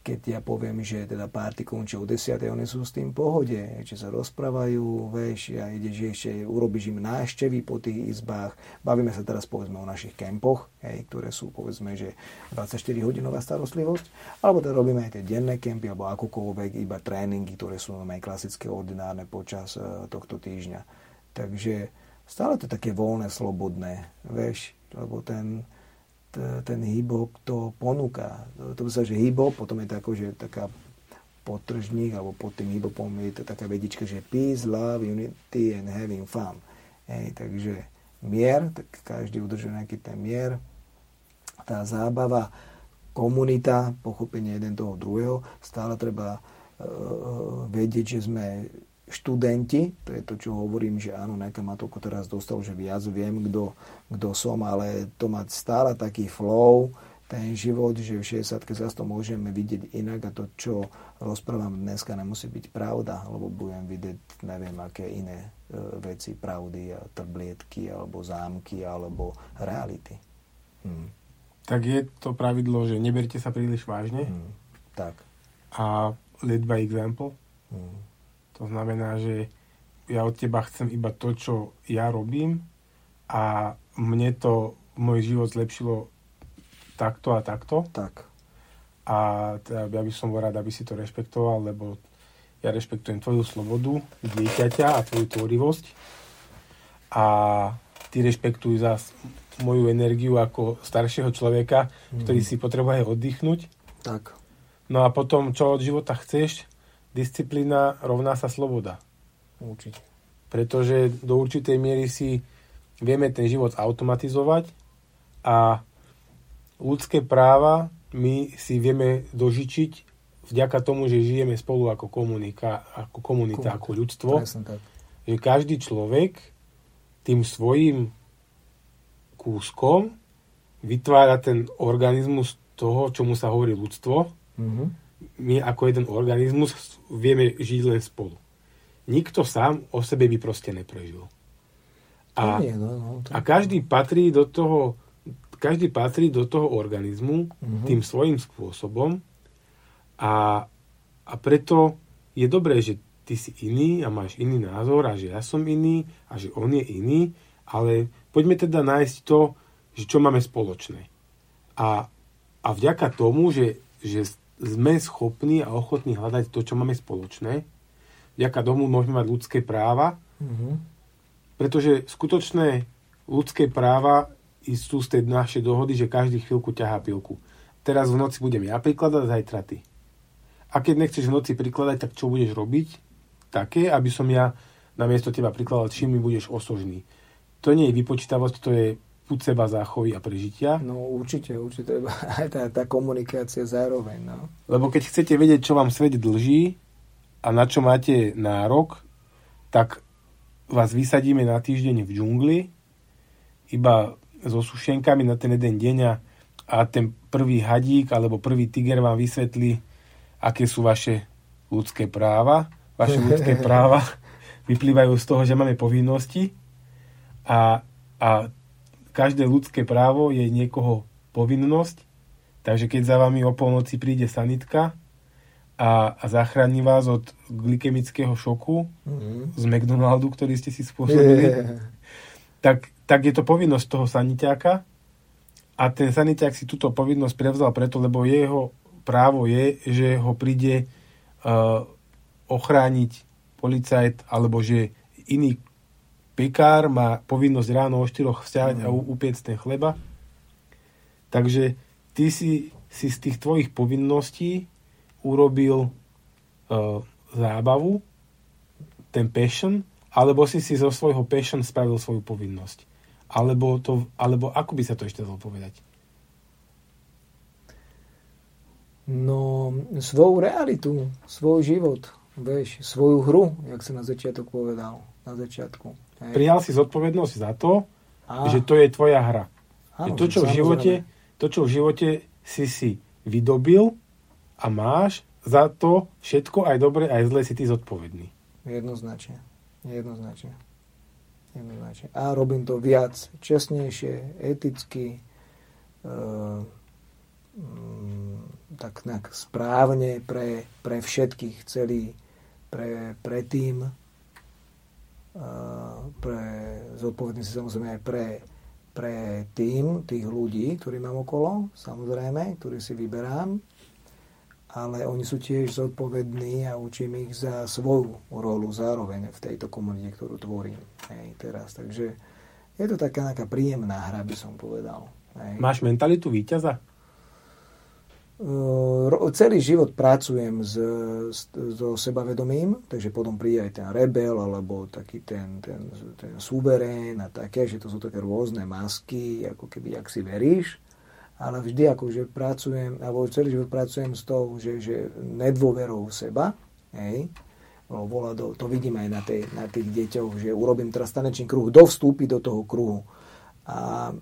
keď ja poviem, že teda párty končí o desiatej, oni sú s tým v pohode, že sa rozprávajú, vieš, a ide, že ešte urobíš im návštevy po tých izbách. Bavíme sa teraz, povedzme, o našich kempoch, hej, ktoré sú, povedzme, že dvadsaťštyri hodinová starostlivosť, alebo teda robíme aj tie denné kempy, alebo akokoľvek, iba tréningy, ktoré sú aj klasické, ordinárne počas uh, tohto týždňa. Takže stále to je také voľné, slobodné, vieš, lebo ten ten hip-hop to ponúka. To sa, že hip-hop, potom je to ako, že taká podtržník, alebo pod tým hip-hopom je to taká vedička, že peace, love, unity and having fun. Hej, takže mier, tak každý udržuje nejaký ten mier. Tá zábava, komunita, pochopenie jeden toho druhého, stále treba uh, vedieť, že sme študenti, to je to, čo hovorím, že áno, nejaká ma toľko teraz dostal, že viac viem, kto, kto som, ale to má stále taký flow, ten život, že v šesťdesiatke zase to môžeme vidieť inak a to, čo rozprávam dneska, nemusí byť pravda, lebo budem vidieť, neviem, aké iné e, veci, pravdy, tablietky, alebo zámky, alebo reality. Hm. Tak je to pravidlo, že neberte sa príliš vážne. Hm. Tak. A lead by example. Hm. To znamená, že ja od teba chcem iba to, čo ja robím a mne to môj život zlepšilo takto a takto. Tak. A teda ja by som bol rád, aby si to rešpektoval, lebo ja rešpektujem tvoju slobodu, dieťaťa a tvoju tvorivosť. A ty rešpektuj zás moju energiu ako staršieho človeka, mm. ktorý si potrebuje oddychnúť. Tak. No a potom, čo od života chceš, disciplína rovná sa sloboda. Určite. Pretože do určitej miery si vieme ten život automatizovať a ľudské práva my si vieme dožičiť vďaka tomu, že žijeme spolu ako komunika, ako komunita, Komunita. ako ľudstvo. Tak. Že každý človek tým svojím kúskom vytvára ten organizmus toho, čomu sa hovorí ľudstvo. Mm-hmm. My ako jeden organizmus vieme žiť len spolu. Nikto sám o sebe by proste neprežil. A, nie, no, no, a každý patrí do toho každý patrí do toho organizmu mm-hmm. tým svojím spôsobom a, a preto je dobré, že ty si iný a máš iný názor a že ja som iný a že on je iný, ale poďme teda nájsť to, že čo máme spoločné. A, a vďaka tomu, že, že sme schopní a ochotní hľadať to, čo máme spoločné. Vďaka tomu môžeme mať ľudské práva, mm-hmm. pretože skutočné ľudské práva sú z tej našej dohody, že každý chvíľku ťahá pilku. Teraz v noci budem ja prikladať, zajtra ty. A keď nechceš v noci prikladať, tak čo budeš robiť? Také, aby som ja namiesto teba prikladal, čím mi budeš osožný. To nie je vypočítavosť, to je púd seba záchovy a prežitia. No určite, určite. Aj tá, tá komunikácia zároveň. No. Lebo keď chcete vedieť, čo vám svet dlží a na čo máte nárok, tak vás vysadíme na týždeň v džungli iba so sušenkami na ten jeden deň a, a ten prvý hadík alebo prvý tiger vám vysvetlí, aké sú vaše ľudské práva. Vaše ľudské práva vyplývajú z toho, že máme povinnosti a, a každé ľudské právo je niekoho povinnosť, takže keď za vami o polnoci príde sanitka a, a zachráni vás od glykemického šoku mm-hmm. z McDonaldu, ktorý ste si spôsobili, yeah. tak, tak je to povinnosť toho saniťáka a ten saniťák si túto povinnosť prevzal preto, lebo jeho právo je, že ho príde uh, ochrániť policajt, alebo že iný pekár má povinnosť ráno o štyroch vsťať mm. a upiecť ten chleba. Takže ty si, si z tých tvojich povinností urobil uh, zábavu, ten passion, alebo si si zo svojho passion spravil svoju povinnosť. Alebo, to, alebo ako by sa to ešte dalo povedať? No, svoju realitu, svoj život, vieš, svoju hru, jak si na začiatok povedal, na začiatku. Hej. Prijal si zodpovednosť za to, a. že to je tvoja hra. Áno, to, čo v živote, to, čo v živote si si vydobil a máš, za to všetko, aj dobre, aj zle, si ty zodpovedný. Jednoznačne. Jednoznačne. Jednoznačne. A robím to viac, čestnejšie, eticky, e, tak správne pre, pre všetkých, celý, pre, pre tým, pre zodpovedný si samozrejme aj pre, pre tým tých ľudí, ktorí mám okolo, samozrejme, ktorí si vyberám, ale oni sú tiež zodpovední a učím ich za svoju rolu zároveň v tejto komunite, ktorú tvorím. Hej, teraz. Takže je to taká nejaká príjemná hra, by som povedal. Hej. Máš mentalitu víťaza? Uh, celý život pracujem s, s, so sebavedomím, takže potom príde aj ten rebel, alebo taký ten, ten, ten suverén a také, že to sú také rôzne masky, ako keby, ak si veríš. Ale vždy akože pracujem, alebo celý život pracujem s tou, že, že nedôverou seba, hej, volá do, to vidím aj na, tej, na tých deťoch, že urobím teraz tanečný kruh, kto vstúpi do toho kruhu. A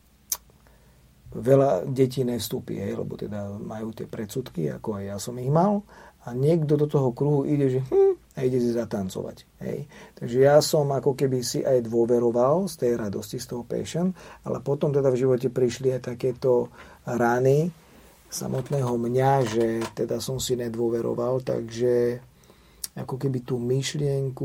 veľa detí nevstúpi, hej, lebo teda majú tie predsudky, ako aj ja som ich mal, a niekto do toho kruhu ide, že hm, a ide si zatancovať. Hej. Takže ja som ako keby si aj dôveroval z tej radosti, z toho passion, ale potom teda v živote prišli aj takéto rany samotného mňa, že teda som si nedôveroval, takže ako keby tú myšlienku,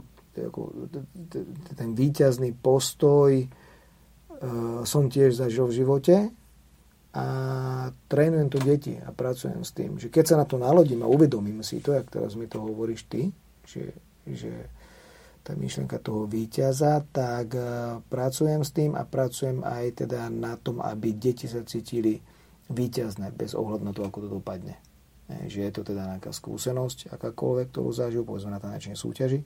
ten víťazný postoj som tiež zažil v živote a trénujem to deti a pracujem s tým, že keď sa na to nalodím a uvedomím si to, jak teraz mi to hovoríš ty, že, že tá myšlienka toho víťaza, tak pracujem s tým a pracujem aj teda na tom, aby deti sa cítili víťazné bez ohľadu na to, ako to dopadne. Že je to teda nejaká skúsenosť, akákoľvek, ktorú zažijú, povedzme na tanečnej súťaži,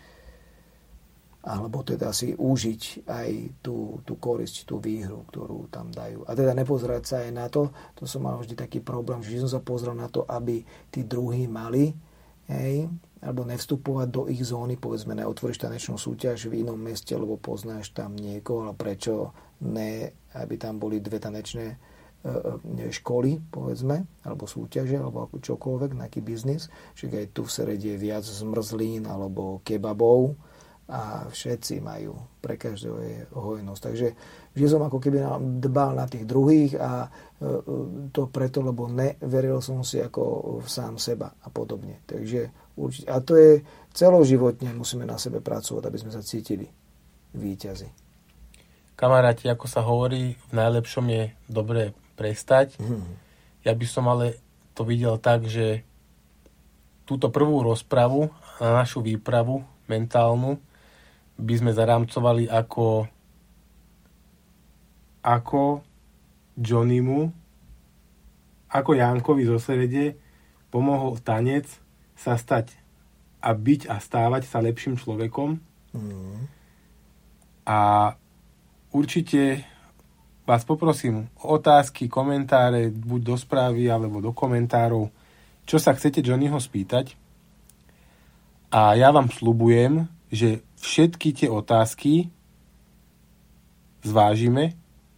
alebo teda si užiť aj tú, tú korisť, tú výhru, ktorú tam dajú. A teda nepozerať sa aj na to, to som mal vždy taký problém, že som sa pozrel na to, aby tí druhí mali, hej, alebo nevstupovať do ich zóny, povedzme, neotvoríš tanečnú súťaž v inom meste, lebo poznáš tam niekoho, ale prečo ne, aby tam boli dve tanečné e, školy, povedzme, alebo súťaže, alebo čokoľvek, nejaký biznis, že aj tu v Serede je viac zmrzlín alebo kebabov, a všetci majú, pre každého je hojnosť. Takže vždy som ako keby dbal na tých druhých a to preto, lebo neveril som si ako v sám seba a podobne. Takže určite, a to je celoživotne, musíme na sebe pracovať, aby sme sa cítili víťazi. Kamaráti, ako sa hovorí, v najlepšom je dobre prestať. Hmm. Ja by som ale to videl tak, že túto prvú rozpravu na našu výpravu mentálnu by sme zarámcovali ako ako Johnnymu, ako Jankovi zo Serede pomohol tanec sa stať a byť a stávať sa lepším človekom. Mm. A určite vás poprosím o otázky, komentáre, buď do správy, alebo do komentárov, čo sa chcete Johnnyho spýtať. A ja vám sľubujem, že všetky tie otázky zvážime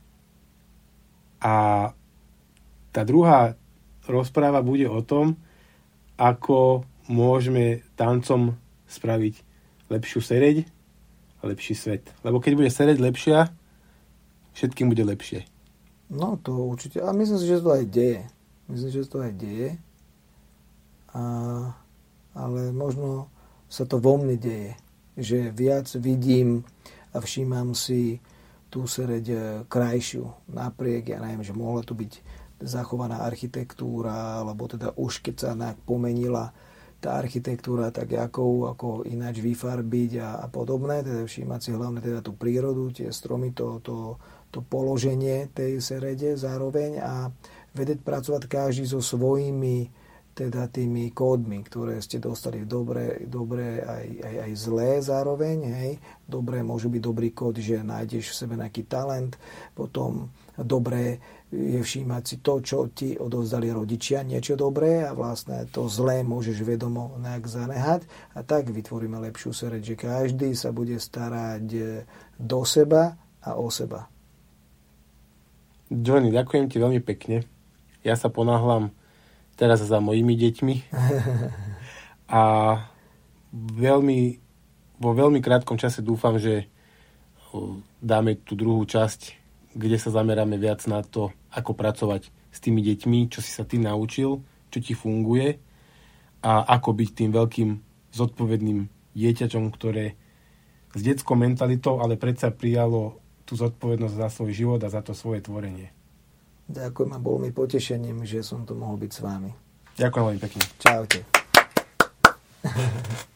a tá druhá rozpráva bude o tom, ako môžeme tancom spraviť lepšiu Sereď a lepší svet. Lebo keď bude Sereď lepšia, všetkým bude lepšie. No to určite. A myslím si, že to aj deje. Myslím, že to aj deje. A, ale možno sa to vo mne deje. Že viac vidím a všímam si tú Sereď krajšiu. Napriek, ja neviem, že mohla tu byť zachovaná architektúra, alebo teda už keď sa pomenila tá architektúra, tak ako, ako ináč vyfarbiť a, a podobné. Teda všímať si hlavne teda tú prírodu, tie stromy, to, to, to položenie tej Serede zároveň a vedieť pracovať každý so svojimi teda tými kódmi, ktoré ste dostali dobre, dobre aj, aj, aj zlé zároveň. Hej. Dobré môže byť dobrý kód, že nájdeš v sebe nejaký talent, potom dobré je všímať si to, čo ti odovzdali rodičia, niečo dobré a vlastne to zlé môžeš vedomo nejak zanehať a tak vytvoríme lepšiu Sereď, že každý sa bude starať do seba a o seba. Johnny, ďakujem ti veľmi pekne. Ja sa ponáhľam teraz za mojimi deťmi a veľmi, vo veľmi krátkom čase dúfam, že dáme tú druhú časť, kde sa zameráme viac na to, ako pracovať s tými deťmi, čo si sa ty naučil, čo ti funguje a ako byť tým veľkým zodpovedným dieťaťom, ktoré s detskou mentalitou, ale predsa prijalo tú zodpovednosť za svoj život a za to svoje tvorenie. Ďakujem a bolo mi potešením, že som tu mohol byť s vami. Ďakujem veľmi pekne. Čaute.